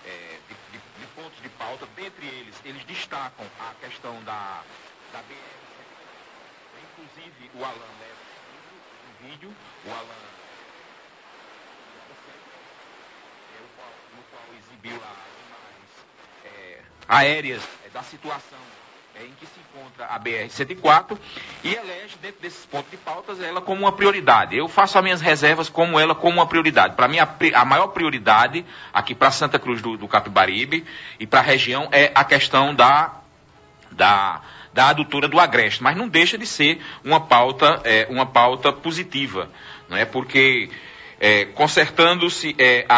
pontos de pauta. Dentre eles destacam a questão da BR. Inclusive o Alan leva um vídeo, o Alan no qual exibiu lá imagens aéreas da situação em que se encontra a BR-104 e elege dentro desses pontos de pautas ela como uma prioridade. Eu faço as minhas reservas como uma prioridade. Para mim, a maior prioridade aqui para Santa Cruz do Capibaribe e para a região é a questão da da adutora do Agreste, mas não deixa de ser uma pauta positiva, não é? Porque consertando-se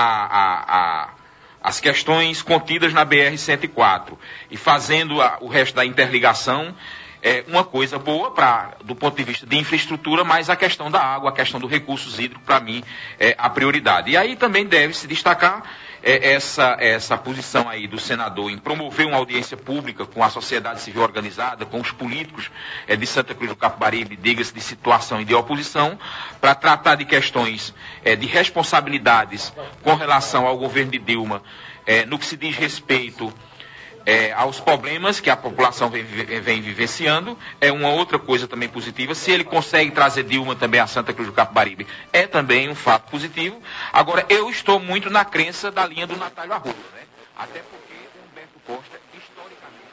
as questões contidas na BR-104 e fazendo o resto da interligação, é uma coisa boa do ponto de vista de infraestrutura, mas a questão da água, a questão dos recursos hídricos, para mim, é a prioridade. E aí também deve-se destacar essa posição aí do senador em promover uma audiência pública com a sociedade civil organizada, com os políticos de Santa Cruz do Capibaribe, diga-se de situação e de oposição, para tratar de questões de responsabilidades com relação ao governo de Dilma, no que se diz respeito aos problemas que a população vem vivenciando. É uma outra coisa também positiva. Se ele consegue trazer Dilma também a Santa Cruz do Capibaribe, é também um fato positivo. Agora, eu estou muito na crença da linha do Natálio Arruda, né? Até porque Humberto Costa, historicamente,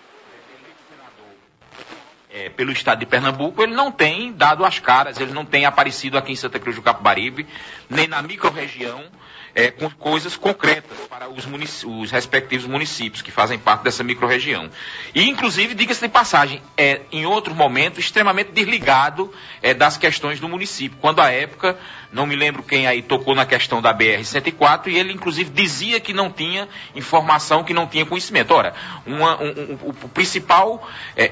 senador pelo estado de Pernambuco, ele não tem dado as caras, ele não tem aparecido aqui em Santa Cruz do Capibaribe, nem na microrregião, com coisas concretas para os respectivos municípios que fazem parte dessa microrregião. E, inclusive, diga-se de passagem, em outro momento, extremamente desligado das questões do município. Quando, à época, não me lembro quem aí tocou na questão da BR-104, e ele, inclusive, dizia que não tinha informação, que não tinha conhecimento. Ora, a principal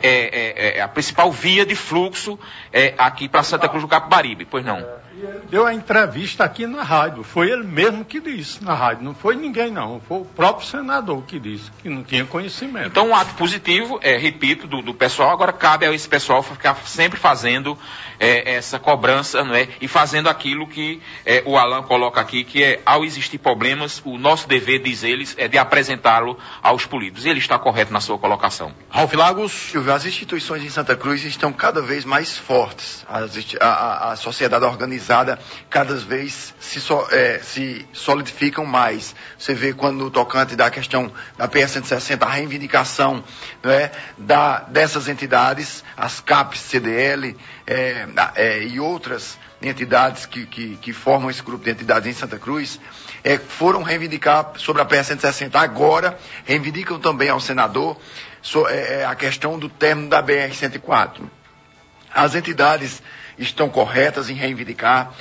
via de fluxo aqui para Santa Cruz do Capibaribe, pois não? Deu a entrevista aqui na rádio, foi ele mesmo que disse na rádio, não foi ninguém não, foi o próprio senador que disse, que não tinha conhecimento. Então um ato positivo, repito, do pessoal. Agora cabe a esse pessoal ficar sempre fazendo essa cobrança, não é? E fazendo aquilo que o Alan coloca aqui, que é, ao existir problemas, o nosso dever, diz eles, é de apresentá-lo aos políticos. Ele está correto na sua colocação. Ralf Lagos. Silvio, as instituições em Santa Cruz estão cada vez mais fortes. A sociedade organizada cada vez se solidificam mais. Você vê quando no tocante da questão da PR-160, a reivindicação, não é, dessas entidades, as CAPES, CDL e outras entidades que formam esse grupo de entidades em Santa Cruz, foram reivindicar sobre a PR-160. Agora, reivindicam também ao senador a questão do término da BR-104. As entidades estão corretas em reivindicar.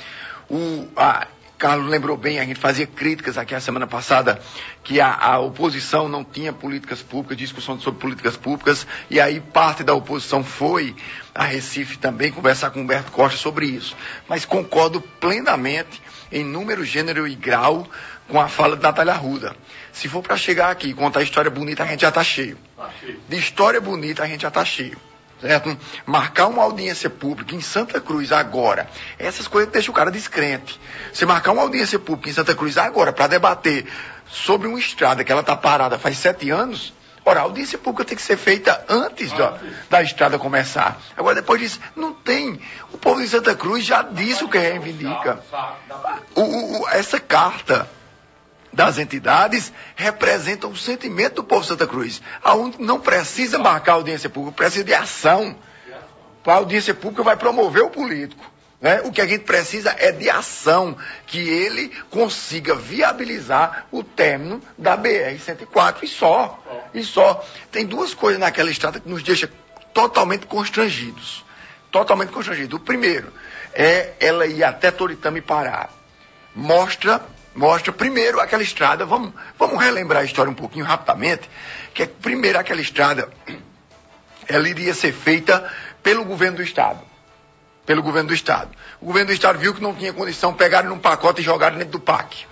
Carlos lembrou bem, a gente fazia críticas aqui a semana passada, que a oposição não tinha políticas públicas, discussão sobre políticas públicas, e aí parte da oposição foi a Recife também conversar com Humberto Costa sobre isso. Mas concordo plenamente, em número, gênero e grau, com a fala de Natálio Arruda. Se for para chegar aqui e contar história bonita, a gente já está cheio. De história bonita, a gente já está cheio. Certo? Marcar uma audiência pública em Santa Cruz agora, essas coisas deixam o cara descrente. Você marcar uma audiência pública em Santa Cruz agora para debater sobre uma estrada que ela está parada faz 7 anos, ora, a audiência pública tem que ser feita antes da estrada começar. Agora, depois disso, não tem. O povo de Santa Cruz já disse o que reivindica. Essa carta das entidades representa o sentimento do povo de Santa Cruz. Aonde não precisa marcar audiência pública, precisa de ação. A audiência pública vai promover o político. Né? O que a gente precisa é de ação, que ele consiga viabilizar o término da BR-104 e só. Tem 2 coisas naquela estrada que nos deixa totalmente constrangidos. Totalmente constrangidos. O primeiro é ela ir até Toritama e parar. Mostra primeiro aquela estrada, vamos relembrar a história um pouquinho rapidamente, que primeiro aquela estrada, ela iria ser feita pelo governo do Estado. O governo do Estado viu que não tinha condição, pegaram num pacote e jogaram dentro do PAC.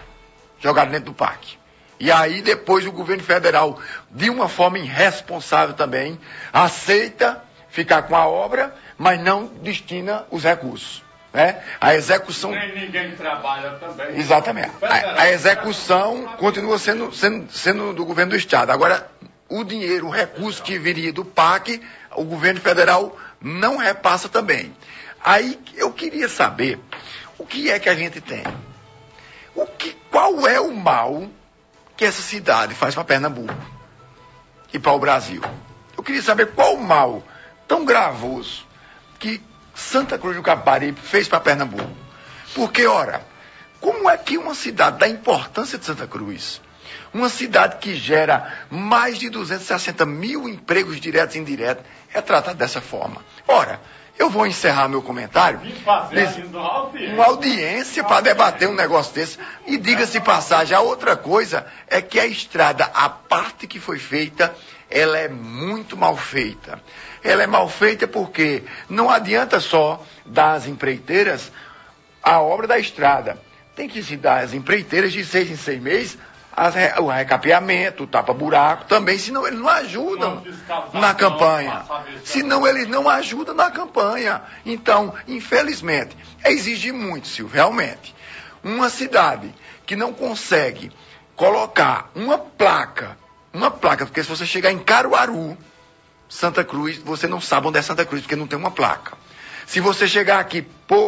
E aí depois o governo federal, de uma forma irresponsável também, aceita ficar com a obra, mas não destina os recursos. Né? A execução. Nem ninguém trabalha também. Exatamente. A execução continua sendo do governo do Estado. Agora, o dinheiro, o recurso que viria do PAC, o governo federal não repassa também. Aí eu queria saber o que é que a gente tem. Qual é o mal que essa cidade faz para Pernambuco e para o Brasil? Eu queria saber qual o mal tão gravoso que Santa Cruz do Capibaribe fez para Pernambuco. Porque, ora, como é que uma cidade da importância de Santa Cruz, Uma cidade que gera mais de 260 mil empregos diretos e indiretos é tratada dessa forma. Ora, eu vou encerrar meu comentário. Uma audiência para debater um negócio desse. E diga-se passagem, a outra coisa é que a estrada, a parte que foi feita, ela é muito mal feita. Ela é mal feita porque não adianta só dar às empreiteiras a obra da estrada. Tem que se dar às empreiteiras de 6 em 6 meses o recapeamento, o tapa-buraco também, senão eles não ajudam na campanha. Senão eles não ajudam na campanha. Então, infelizmente, é exigir muito, Silvio, realmente. Uma cidade que não consegue colocar uma placa, porque se você chegar em Caruaru, Santa Cruz, você não sabe onde é Santa Cruz, porque não tem uma placa. Se você chegar aqui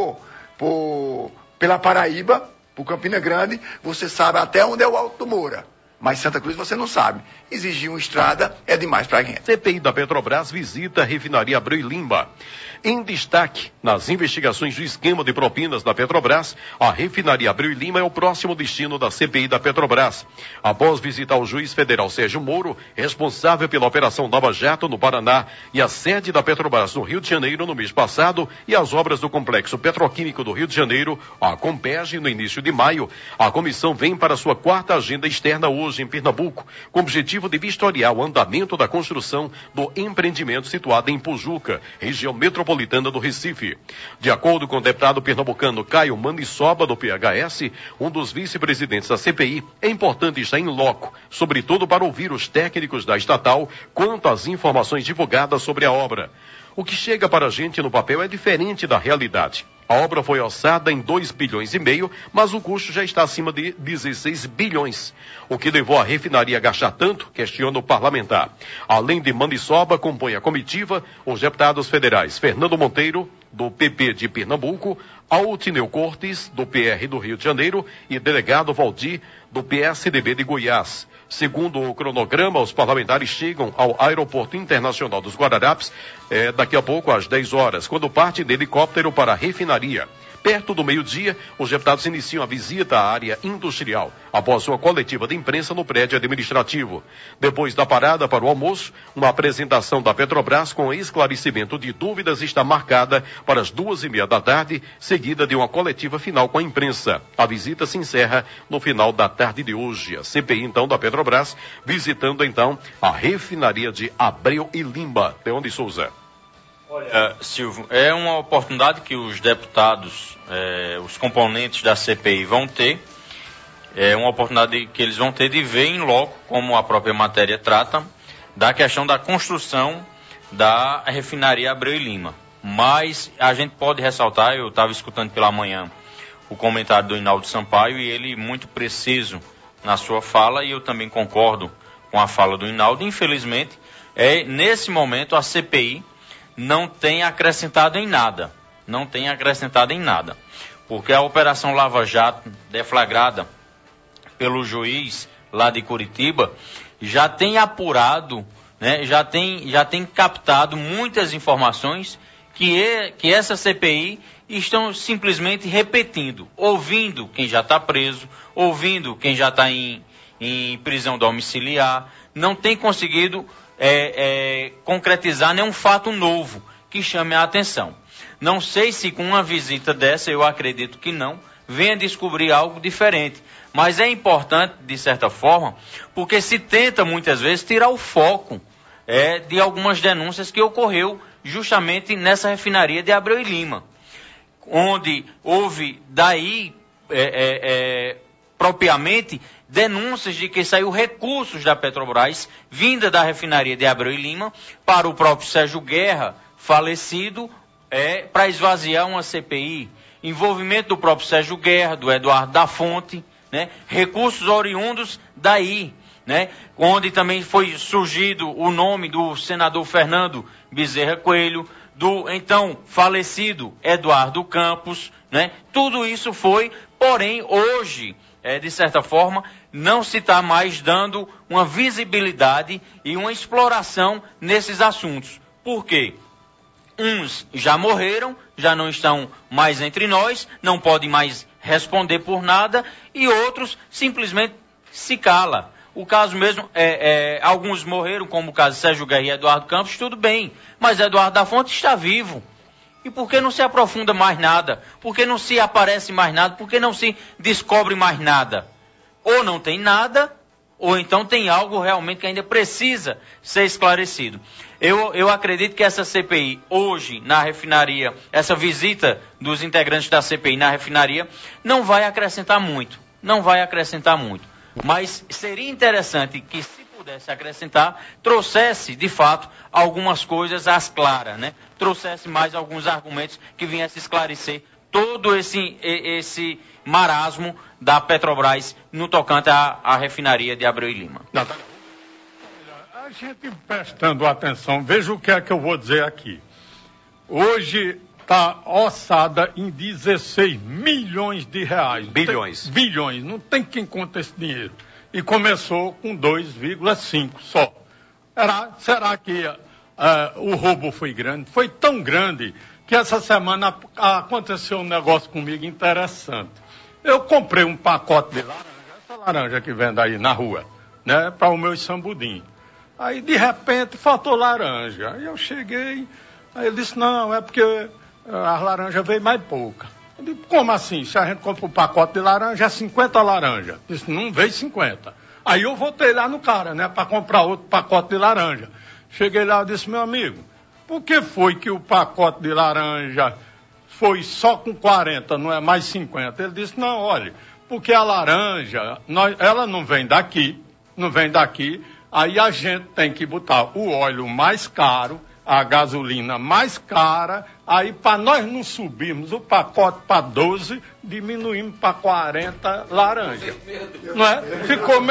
pela Paraíba, por Campina Grande, você sabe até onde é o Alto do Moura. Mas Santa Cruz você não sabe. Exigir uma estrada é demais para a gente. CPI da Petrobras visita a refinaria Abreu e Lima. Em destaque, nas investigações do esquema de propinas da Petrobras, a refinaria Abreu e Lima é o próximo destino da CPI da Petrobras. Após visitar o juiz federal Sérgio Moro, responsável pela Operação Lava Jato no Paraná, e a sede da Petrobras no Rio de Janeiro no mês passado, e as obras do Complexo Petroquímico do Rio de Janeiro, a Compeg, no início de maio, a comissão vem para sua 4ª agenda externa hoje em Pernambuco, com o objetivo de vistoriar o andamento da construção do empreendimento situado em Pujuca, região metropolitana do Recife. De acordo com o deputado pernambucano Caio Maniçoba, do PHS, um dos vice-presidentes da CPI, é importante estar em loco, sobretudo para ouvir os técnicos da estatal quanto às informações divulgadas sobre a obra. O que chega para a gente no papel é diferente da realidade. A obra foi orçada em 2,5 bilhões, mas o custo já está acima de 16 bilhões. O que levou a refinaria a gastar tanto, questiona o parlamentar. Além de Maniçoba, compõe a comitiva os deputados federais Fernando Monteiro, do PP de Pernambuco, Altineu Cortes, do PR do Rio de Janeiro, e delegado Valdir, do PSDB de Goiás. Segundo o cronograma, os parlamentares chegam ao Aeroporto Internacional dos Guararapes daqui a pouco, às 10 horas, quando partem de helicóptero para a refinaria. Perto do meio-dia, os deputados iniciam a visita à área industrial, após uma coletiva de imprensa no prédio administrativo. Depois da parada para o almoço, uma apresentação da Petrobras com esclarecimento de dúvidas está marcada para as 2:30 da tarde, seguida de uma coletiva final com a imprensa. A visita se encerra no final da tarde de hoje. A CPI, então, da Petrobras, visitando, então, a refinaria de Abreu e Lima. Leandro Souza. Olha, Silvio, é uma oportunidade que os deputados, os componentes da CPI vão ter, é uma oportunidade que eles vão ter de ver em loco, como a própria matéria trata, da questão da construção da refinaria Abreu e Lima. Mas a gente pode ressaltar, eu estava escutando pela manhã o comentário do Hinaldo Sampaio, e ele muito preciso na sua fala, e eu também concordo com a fala do Hinaldo. Infelizmente, nesse momento a CPI não tem acrescentado em nada. Não tem acrescentado em nada. Porque a Operação Lava Jato, deflagrada pelo juiz lá de Curitiba, já tem apurado, né, já tem captado muitas informações que essa CPI estão simplesmente repetindo, ouvindo quem já está preso, ouvindo quem já está em prisão domiciliar, não tem conseguido concretizar nenhum fato novo que chame a atenção. Não sei se com uma visita dessa, eu acredito que não, venha descobrir algo diferente. Mas é importante, de certa forma, porque se tenta muitas vezes tirar o foco de algumas denúncias que ocorreu justamente nessa refinaria de Abreu e Lima, onde houve daí propriamente denúncias de que saiu recursos da Petrobras, vinda da refinaria de Abreu e Lima, para o próprio Sérgio Guerra, falecido, para esvaziar uma CPI. Envolvimento do próprio Sérgio Guerra, do Eduardo da Fonte, né? Recursos oriundos daí, né? Onde também foi surgido o nome do senador Fernando Bezerra Coelho, do então falecido Eduardo Campos, né? Tudo isso foi, porém, hoje, de certa forma, não se está mais dando uma visibilidade e uma exploração nesses assuntos. Por quê? Uns já morreram, já não estão mais entre nós, não podem mais responder por nada, e outros simplesmente se cala. O caso mesmo, alguns morreram, como o caso de Sérgio Guerra e Eduardo Campos, tudo bem, mas Eduardo da Fonte está vivo. E por que não se aprofunda mais nada? Por que não se aparece mais nada? Por que não se descobre mais nada? Ou não tem nada, ou então tem algo realmente que ainda precisa ser esclarecido. Eu acredito que essa CPI, hoje, na refinaria, essa visita dos integrantes da CPI na refinaria, não vai acrescentar muito. Não vai acrescentar muito. Mas seria interessante que, se pudesse acrescentar, trouxesse, de fato, algumas coisas às claras, né? Trouxesse mais alguns argumentos que viessem esclarecer todo esse marasmo da Petrobras no tocante à refinaria de Abreu e Lima. A gente prestando atenção, veja o que é que eu vou dizer aqui. Hoje está orçada em 16 milhões de reais. Bilhões. Bilhões, não tem quem conta esse dinheiro. E começou com 2,5 só. Será que o roubo foi grande? Foi tão grande que essa semana aconteceu um negócio comigo interessante. Eu comprei um pacote de laranja, essa laranja que vende aí na rua, né, para o meu sambudim. Aí, de repente, faltou laranja. Aí eu cheguei, aí ele disse, não, é porque a laranja veio mais pouca. Eu disse, como assim? Se a gente compra um pacote de laranja, é 50 laranjas. Disse, não veio 50. Aí eu voltei lá no cara, né, para comprar outro pacote de laranja. Cheguei lá e disse, meu amigo, por que foi que o pacote de laranja foi só com 40, não é mais 50? Ele disse, não, olha, porque a laranja, ela não vem daqui, aí a gente tem que botar o óleo mais caro, a gasolina mais cara, aí para nós não subirmos o pacote para 12, diminuímos para 40 laranja. Não é? Ficou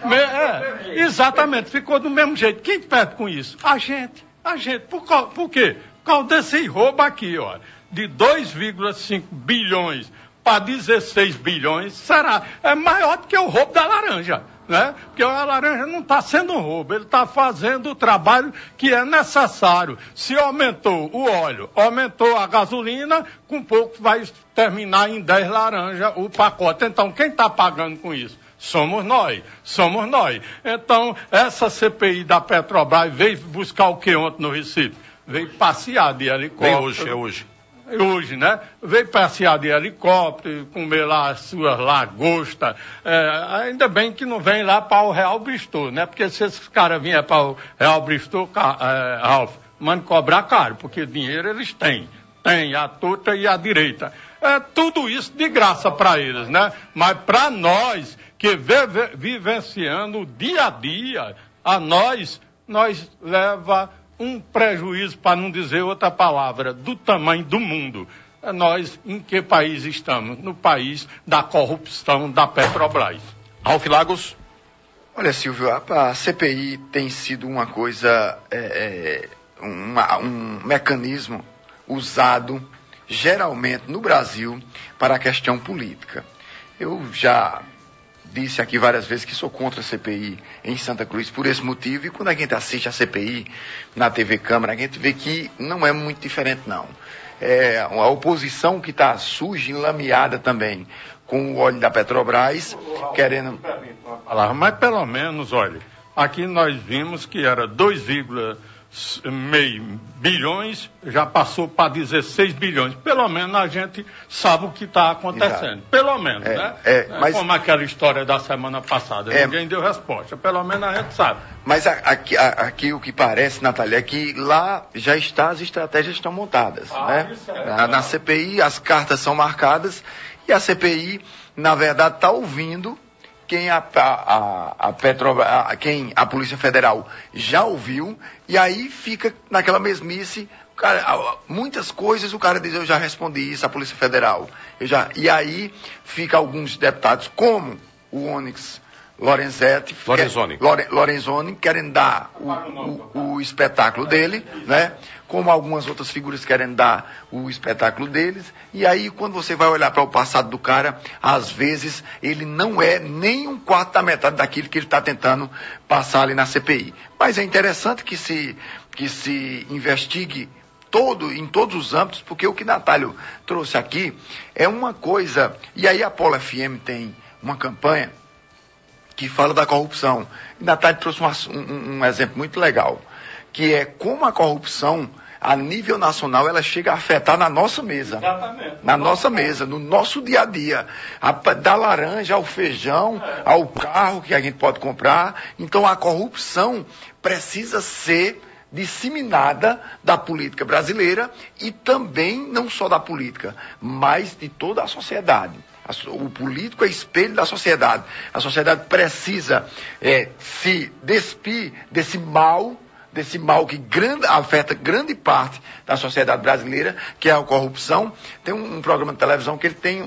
exatamente, ficou do mesmo jeito. Quem perde com isso? A gente. Por quê? Por causa desse roubo aqui, ó, de 2,5 bilhões para 16 bilhões, será? É maior do que o roubo da laranja. Né? Porque a laranja não está sendo um roubo, ele está fazendo o trabalho que é necessário. Se aumentou o óleo, aumentou a gasolina, com pouco vai terminar em 10 laranjas o pacote. Então, quem está pagando com isso? Somos nós. Então, essa CPI da Petrobras veio buscar o que ontem no Recife? Veio passear de helicóptero. É hoje. Hoje, né? Veio passear de helicóptero, comer lá as suas lagostas. Ainda bem que não vem lá para o Real Bristol, né? Porque se esses caras vierem para o Real Bristol, Ralf, mandam cobrar caro, porque dinheiro eles têm. Tem a torta e a direita. Tudo isso de graça para eles, né? Mas para nós, que vivenciando o dia a dia, a nós leva um prejuízo, para não dizer outra palavra, do tamanho do mundo. Nós, em que país estamos? No país da corrupção da Petrobras. Ralf Lagos? Olha, Silvio, a CPI tem sido uma coisa, um mecanismo usado geralmente no Brasil para a questão política. Eu já disse aqui várias vezes que sou contra a CPI em Santa Cruz por esse motivo, e quando a gente assiste a CPI na TV Câmara, a gente vê que não é muito diferente, não. A oposição que está suja, enlameada também com o óleo da Petrobras, querendo... Mas pelo menos, olha, aqui nós vimos que era 2,5 bilhões, já passou para 16 bilhões. Pelo menos a gente sabe o que está acontecendo. Exato. Pelo menos, né? Mas... Como aquela história da semana passada, ninguém deu resposta. Pelo menos a gente sabe. Mas aqui o que parece, Natália, é que lá já as estratégias estão montadas. Né? Na CPI as cartas são marcadas e a CPI, na verdade, está ouvindo quem a Polícia Federal já ouviu, e aí fica naquela mesmice. Muitas coisas o cara diz, eu já respondi isso à Polícia Federal. E aí fica alguns deputados, como o Onyx Lorenzoni, querem dar o espetáculo dele, né? Como algumas outras figuras querem dar o espetáculo deles, e aí quando você vai olhar para o passado do cara, às vezes ele não é nem um quarto da metade daquilo que ele está tentando passar ali na CPI. Mas é interessante que se investigue em todos os âmbitos, porque o que Natálio trouxe aqui é uma coisa, e aí a Polo FM tem uma campanha que fala da corrupção. E Natália trouxe um exemplo muito legal, que é como a corrupção, a nível nacional, ela chega a afetar na nossa mesa. Exatamente. Na nossa mesa, no nosso dia a dia. Da laranja ao feijão, ao carro que a gente pode comprar. Então a corrupção precisa ser disseminada da política brasileira e também não só da política, mas de toda a sociedade. O político é espelho da sociedade. A sociedade precisa se despir desse mal que afeta grande parte da sociedade brasileira, que é a corrupção. Tem um programa de televisão que ele tem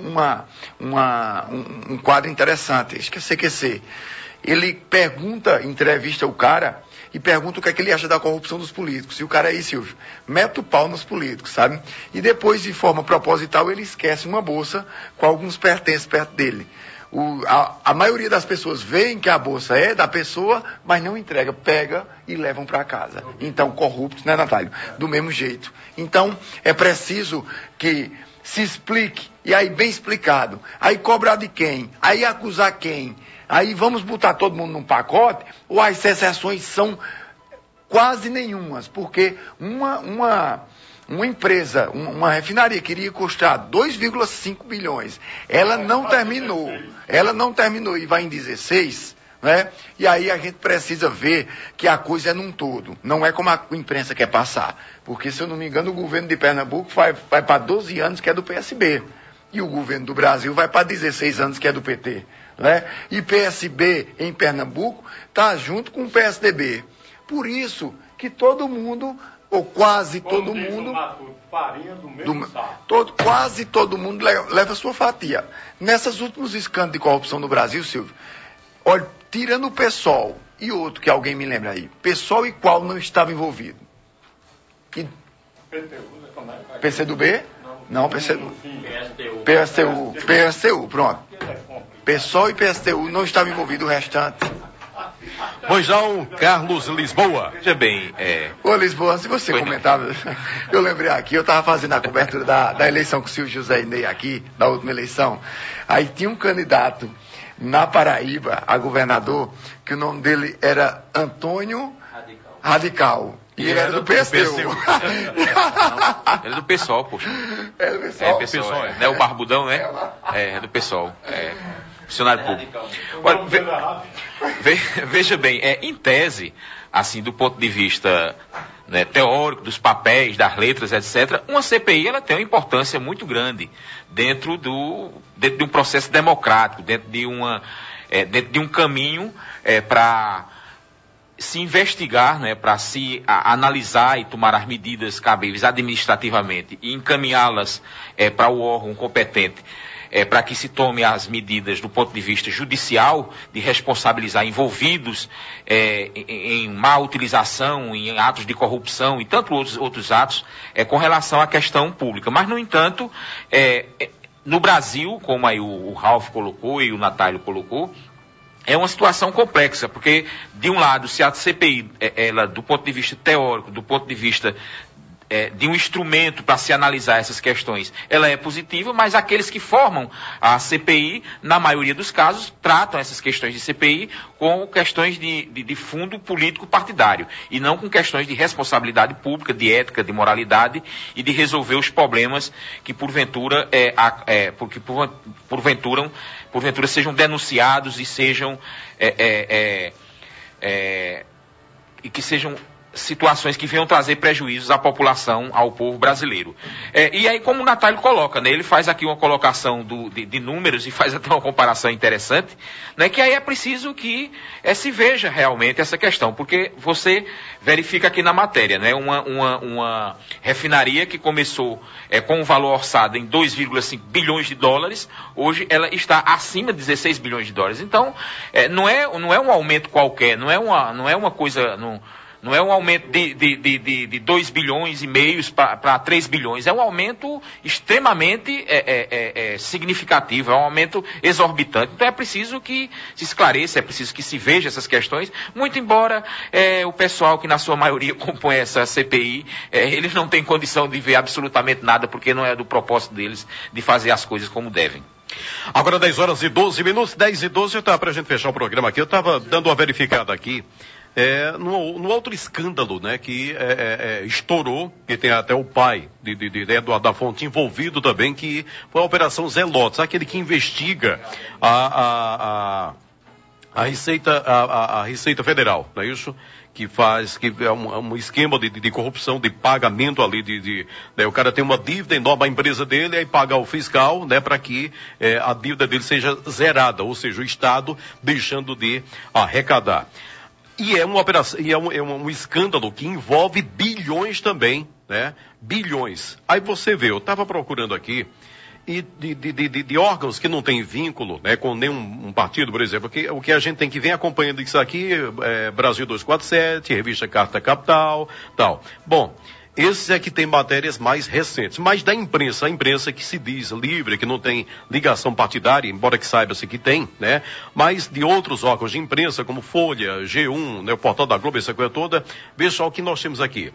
um quadro interessante, CQC. Ele entrevista o cara e pergunta o que é que ele acha da corrupção dos políticos. E o cara aí, Silvio, mete o pau nos políticos, sabe? E depois, de forma proposital, ele esquece uma bolsa com alguns pertences perto dele. A maioria das pessoas veem que a bolsa é da pessoa, mas não entrega, pega e levam para casa. Então, corruptos, né, Natália? Do mesmo jeito. Então, é preciso que se explique, e aí bem explicado. Aí cobrar de quem? Aí acusar quem? Aí vamos botar todo mundo num pacote, ou as exceções são quase nenhumas, porque uma empresa, uma refinaria que iria custar 2,5 bilhões, ela não terminou e vai em 16, né? E aí a gente precisa ver que a coisa é num todo, não é como a imprensa quer passar, porque se eu não me engano o governo de Pernambuco vai para 12 anos que é do PSB, e o governo do Brasil vai para 16 anos que é do PT, né? E PSB em Pernambuco está junto com o PSDB, por isso que todo mundo, ou quase todo mundo, quase todo mundo leva sua fatia. Nesses últimos escândalos de corrupção no Brasil, Silvio, olha, tirando o PSOL e outro que alguém me lembra aí, PSOL e qual não estava envolvido? PCdoB? Não, PCdoB. PSTU, pronto. PSOL e PSTU não estavam envolvidos, o restante. Pois não, Carlos Lisboa. Veja bem, Ô Lisboa, se você comentava, eu lembrei aqui, eu estava fazendo a cobertura da eleição com o Silvio José Inei aqui, da última eleição, aí tinha um candidato na Paraíba, a governador, que o nome dele era Antônio Radical. E ele era do PSTU. Ele é do PSOL, poxa. É do PSOL. É do PSOL, é. Não é o Barbudão, né? É do PSOL. É funcionário público. Olha, veja bem, em tese, assim, do ponto de vista, né, teórico, dos papéis, das letras, etc., uma CPI ela tem uma importância muito grande dentro de um processo democrático, dentro de um caminho para se investigar, né, para se analisar e tomar as medidas cabíveis administrativamente e encaminhá-las para o órgão competente, para que se tome as medidas do ponto de vista judicial, de responsabilizar envolvidos em má utilização, em atos de corrupção e tantos outros atos com relação à questão pública. Mas, no entanto, no Brasil, como aí o Ralf colocou e o Natálio colocou, é uma situação complexa, porque, de um lado, se a CPI, ela, do ponto de vista teórico, do ponto de vista de um instrumento para se analisar essas questões, ela é positiva, mas aqueles que formam a CPI, na maioria dos casos, tratam essas questões de CPI com questões de fundo político partidário, e não com questões de responsabilidade pública, de ética, de moralidade e de resolver os problemas que, porventura, porventura sejam denunciados e sejam e que sejam situações que venham trazer prejuízos à população, ao povo brasileiro. E aí, como o Natálio coloca, né, ele faz aqui uma colocação de números e faz até uma comparação interessante, né, que aí é preciso que se veja realmente essa questão, porque você verifica aqui na matéria, né, uma refinaria que começou com um valor orçado em 2,5 bilhões de dólares, hoje ela está acima de 16 bilhões de dólares. Então, não é um aumento qualquer, não é uma coisa... Não é um aumento de 2 bilhões e meio para 3 bilhões. É um aumento extremamente significativo, é um aumento exorbitante. Então é preciso que se esclareça, é preciso que se veja essas questões, muito embora o pessoal que na sua maioria compõe essa CPI, eles não têm condição de ver absolutamente nada, porque não é do propósito deles de fazer as coisas como devem. Agora 10 horas e 12 minutos, 10 e 12, para a gente fechar o programa aqui, eu estava dando uma verificada aqui, no outro escândalo, né, que estourou, que tem até o pai de Eduardo da Fonte envolvido também, que foi a Operação Zelotes, aquele que investiga a Receita Federal, não é isso? Que é um esquema de corrupção, de pagamento ali, né, o cara tem uma dívida enorme, a empresa dele, aí paga o fiscal, né, para que a dívida dele seja zerada, ou seja, o Estado deixando de arrecadar. E é uma operação, um escândalo que envolve bilhões também, né, bilhões. Aí você vê, eu estava procurando aqui, e de órgãos que não têm vínculo, né, com nenhum partido, por exemplo, o que a gente tem que vir acompanhando isso aqui, Brasil 247, Revista Carta Capital, tal. Bom, esses é que tem matérias mais recentes, mas da imprensa, a imprensa que se diz livre, que não tem ligação partidária, embora que saiba-se que tem, né, mas de outros órgãos de imprensa, como Folha, G1, né, o Portal da Globo, essa coisa toda, veja só o que nós temos aqui.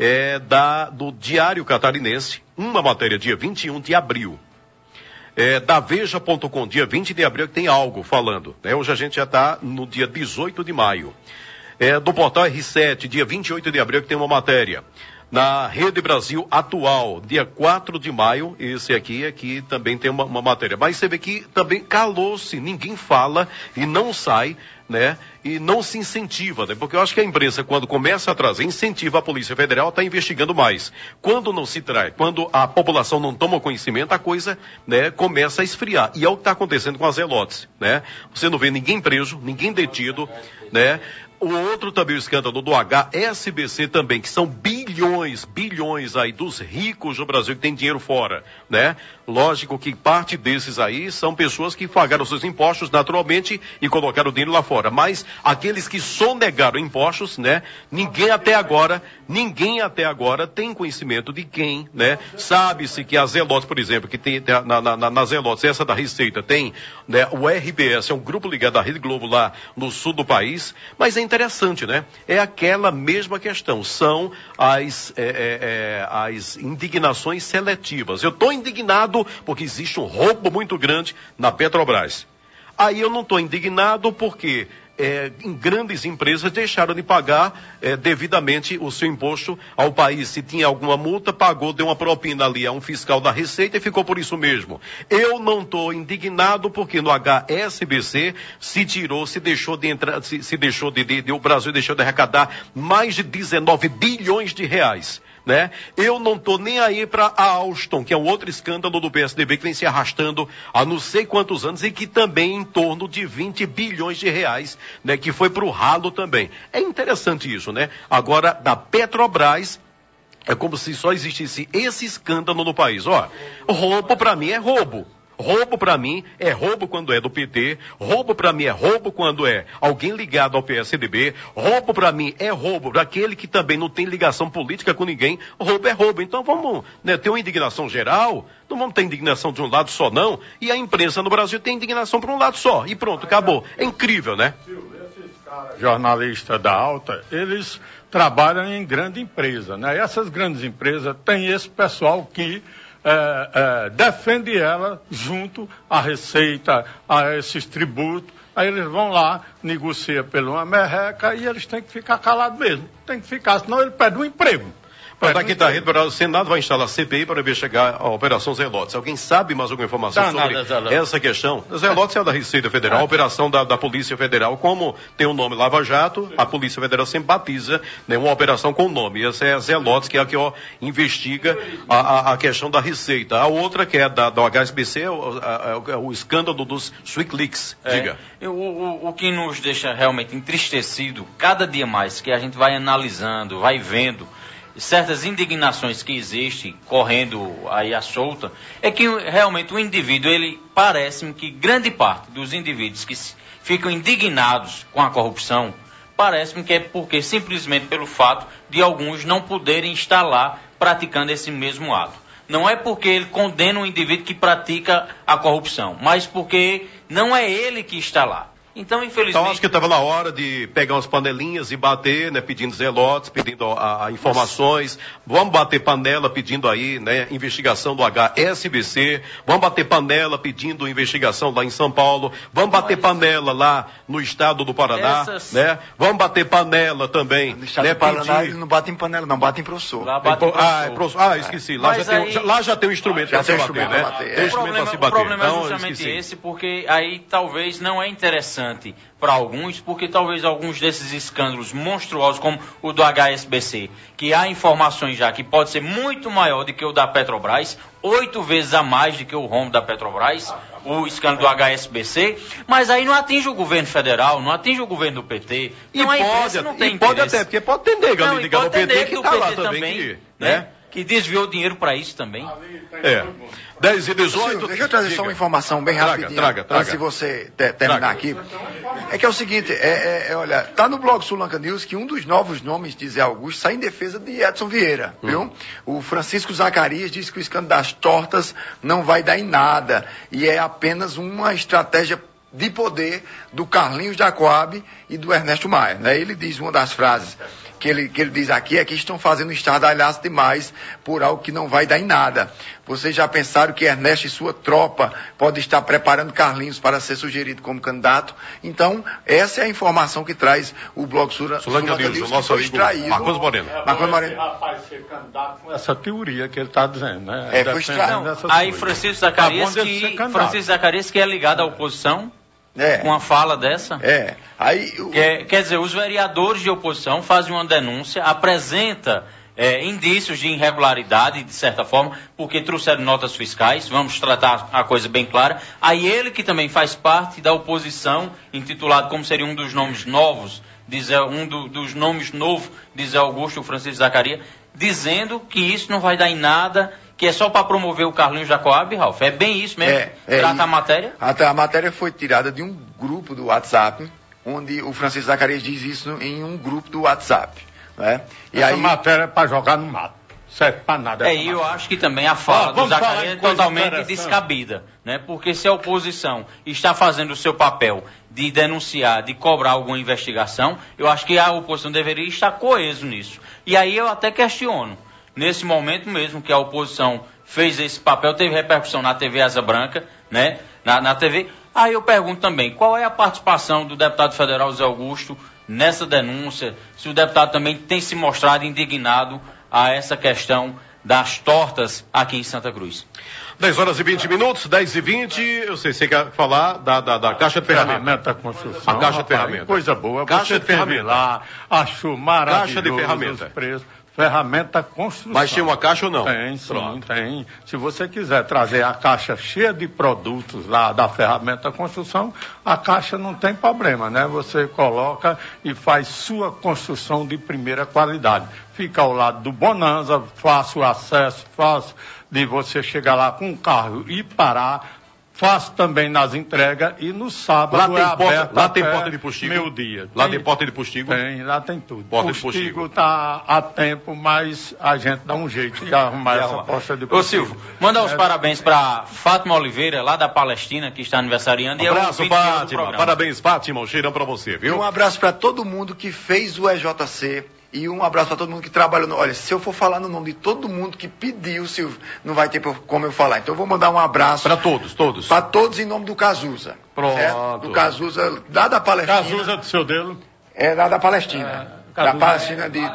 Do Diário Catarinense, uma matéria dia 21 de abril. Da Veja.com, dia 20 de abril, que tem algo falando. Né? Hoje a gente já está no dia 18 de maio. Do portal R7, dia 28 de abril, que tem uma matéria. Na Rede Brasil Atual, dia 4 de maio, esse aqui também tem uma matéria. Mas você vê que também calou-se, ninguém fala e não sai, né? E não se incentiva, né? Porque eu acho que a imprensa, quando começa a trazer, incentiva a Polícia Federal a estar investigando mais. Quando não se traz, quando a população não toma conhecimento, a coisa, né, começa a esfriar. E é o que está acontecendo com as Zelotes, né? Você não vê ninguém preso, ninguém detido, né? O outro também, o escândalo do HSBC também, que são bilhões aí dos ricos do Brasil que tem dinheiro fora, né? Lógico que parte desses aí são pessoas que pagaram seus impostos naturalmente e colocaram o dinheiro lá fora. Mas aqueles que sonegaram impostos, né? Ninguém até agora tem conhecimento de quem, né? Sabe-se que a Zelotes, por exemplo, que tem na Zelotes, essa da Receita, tem, né, o RBS, é um grupo ligado à Rede Globo lá no sul do país, mas é interessante, né? É aquela mesma questão, são as indignações seletivas. Eu estou indignado porque existe um roubo muito grande na Petrobras. Aí eu não estou indignado porque em grandes empresas deixaram de pagar devidamente o seu imposto ao país. Se tinha alguma multa, pagou, deu uma propina ali a um fiscal da Receita e ficou por isso mesmo. Eu não estou indignado porque no HSBC o Brasil deixou de arrecadar mais de 19 bilhões de reais. Né? Eu não estou nem aí para a Alstom, que é um outro escândalo do PSDB que vem se arrastando há não sei quantos anos e que também em torno de 20 bilhões de reais, né, que foi para o ralo também. É interessante isso, né? Agora, da Petrobras, é como se só existisse esse escândalo no país. Ó, roubo para mim é roubo. Roubo para mim é roubo quando é do PT, roubo para mim é roubo quando é alguém ligado ao PSDB, roubo para mim é roubo daquele que também não tem ligação política com ninguém, roubo é roubo. Então vamos, né, ter uma indignação geral, não vamos ter indignação de um lado só não, e a imprensa no Brasil tem indignação para um lado só, e pronto, acabou. É incrível, né? Esses caras jornalistas da alta, eles trabalham em grande empresa, né? E essas grandes empresas têm esse pessoal que defende ela junto à Receita, a esses tributos. Aí eles vão lá, negociam pela uma merreca e eles têm que ficar calados mesmo. Tem que ficar, senão ele perde um emprego. Daqui está a rede, o Senado vai instalar CPI para investigar a Operação Zelotes. Alguém sabe mais alguma informação sobre essa questão? Zelotes é da Receita Federal, a operação da Polícia Federal, como tem o nome Lava Jato, a Polícia Federal sempre batiza, né, uma operação com o nome. Essa é a Zelotes, que é a que investiga a questão da Receita. A outra, que é do HSBC, é o escândalo dos Wikileaks. Diga. O que nos deixa realmente entristecido, cada dia mais que a gente vai analisando, vai vendo certas indignações que existem correndo aí à solta, é que realmente o indivíduo, ele parece-me que grande parte dos indivíduos que ficam indignados com a corrupção, parece-me que é porque simplesmente pelo fato de alguns não poderem estar lá praticando esse mesmo ato. Não é porque ele condena um indivíduo que pratica a corrupção, mas porque não é ele que está lá. Então, infelizmente... Então, acho que estava na hora de pegar umas panelinhas e bater, né, pedindo zelotes, pedindo a informações. Vamos bater panela pedindo aí, né, investigação do HSBC. Vamos bater panela pedindo investigação lá em São Paulo. Vamos bater panela lá no estado do Paraná, né? Vamos bater panela também. No estado do Paraná, eles não batem panela, não, batem professor. Lá bate professor. Esqueci. Lá já tem um instrumento para se bater, né? Tem instrumento para se bater. O problema então, é justamente esse, porque aí talvez não é interessante para alguns, porque talvez alguns desses escândalos monstruosos, como o do HSBC, que há informações já que pode ser muito maior do que o da Petrobras, 8 vezes a mais do que o rombo da Petrobras, o escândalo do HSBC, mas aí não atinge o governo federal, não atinge o governo do PT. Então a imprensa não tem pode até, porque pode ter nego ali ligado ao PT que está lá também, né? Que desviou dinheiro para isso também. 10 e 18. Deixa eu trazer só uma informação bem rapidinho. Traga. Antes de você terminar aqui. É que é o seguinte, olha, tá no blog Sul Lanka News que um dos novos nomes de Zé Augusto sai em defesa de Edson Vieira, viu? O Francisco Zacarias diz que o escândalo das tortas não vai dar em nada e é apenas uma estratégia de poder do Carlinhos da Coab e do Ernesto Maia, né? Ele diz, uma das frases que ele diz aqui é que estão fazendo o estardalhaço demais por algo que não vai dar em nada. Vocês já pensaram que Ernesto e sua tropa podem estar preparando Carlinhos para ser sugerido como candidato? Então, essa é a informação que traz o blog Sul Lanka News, o nosso amigo Marcos Moreno. Rapaz, ser candidato com essa teoria que ele está dizendo, né? Foi extraído. Aí Francisco Zacarias, que é ligado à oposição, com uma fala dessa. Quer dizer, os vereadores de oposição fazem uma denúncia, apresenta indícios de irregularidade, de certa forma, porque trouxeram notas fiscais, vamos tratar a coisa bem clara. Aí ele, que também faz parte da oposição, intitulado como seria um dos nomes novos, dos nomes novos de Zé Augusto, o Francisco Zacarias, dizendo que isso não vai dar em nada, que é só para promover o Carlinhos da Coab, Ralf. É bem isso mesmo? Trata a matéria? A matéria foi tirada de um grupo do WhatsApp, onde o Francisco Zacarias diz isso em um grupo do WhatsApp. Né? Essa matéria é para jogar no mato. Serve para nada. E eu acho que também a fala do Zacarias é totalmente descabida, né? Porque se a oposição está fazendo o seu papel de denunciar, de cobrar alguma investigação, eu acho que a oposição deveria estar coeso nisso. E aí eu até questiono. Nesse momento mesmo que a oposição fez esse papel, teve repercussão na TV Asa Branca, né? Na TV. Aí eu pergunto também, qual é a participação do deputado federal Zé Augusto nessa denúncia? Se o deputado também tem se mostrado indignado a essa questão das tortas aqui em Santa Cruz. 10 horas e 20 minutos, 10 e 20, eu sei, você quer falar da caixa de ferramenta. Da construção. A caixa de ferramenta. Coisa boa. Caixa de ferramenta. Lá, acho maravilhoso. Caixa de ferramenta. Os preços. Ferramenta construção. Mas tem uma caixa ou não? Tem, sim, tem. Se você quiser trazer a caixa cheia de produtos lá da ferramenta construção, a caixa não tem problema, né? Você coloca e faz sua construção de primeira qualidade. Fica ao lado do Bonanza, fácil acesso, fácil de você chegar lá com o carro e parar. Faço também nas entregas e no sábado lá tem porta de postigo? Meio-dia. Lá tem porta de postigo? Tem, lá tem tudo. Porta de postigo está a tempo, mas a gente dá um jeito de arrumar essa porta de postigo. Ô Silvio, manda os parabéns para Fátima Oliveira, lá da Palestina, que está aniversariando. Um abraço, Fátima. Parabéns, Fátima. Um cheirão para você, viu? E um abraço para todo mundo que fez o EJC. E um abraço para todo mundo que trabalhou. Olha, se eu for falar no nome de todo mundo que pediu, Silvio, não vai ter como eu falar. Então eu vou mandar um abraço. Para todos. Para todos em nome do Cazuza. Pronto. Certo? Do Cazuza, lá da Palestina. Cazuza do seu dedo? É lá da Palestina. Da Palestina de...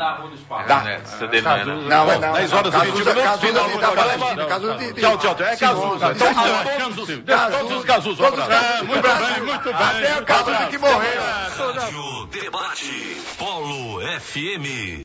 Não, 10 horas e 20 minutos. Tchau. É Cazuza. Todos os Cazuza. Muito bem. Até o Cazuza que morreu. Debate Polo FM.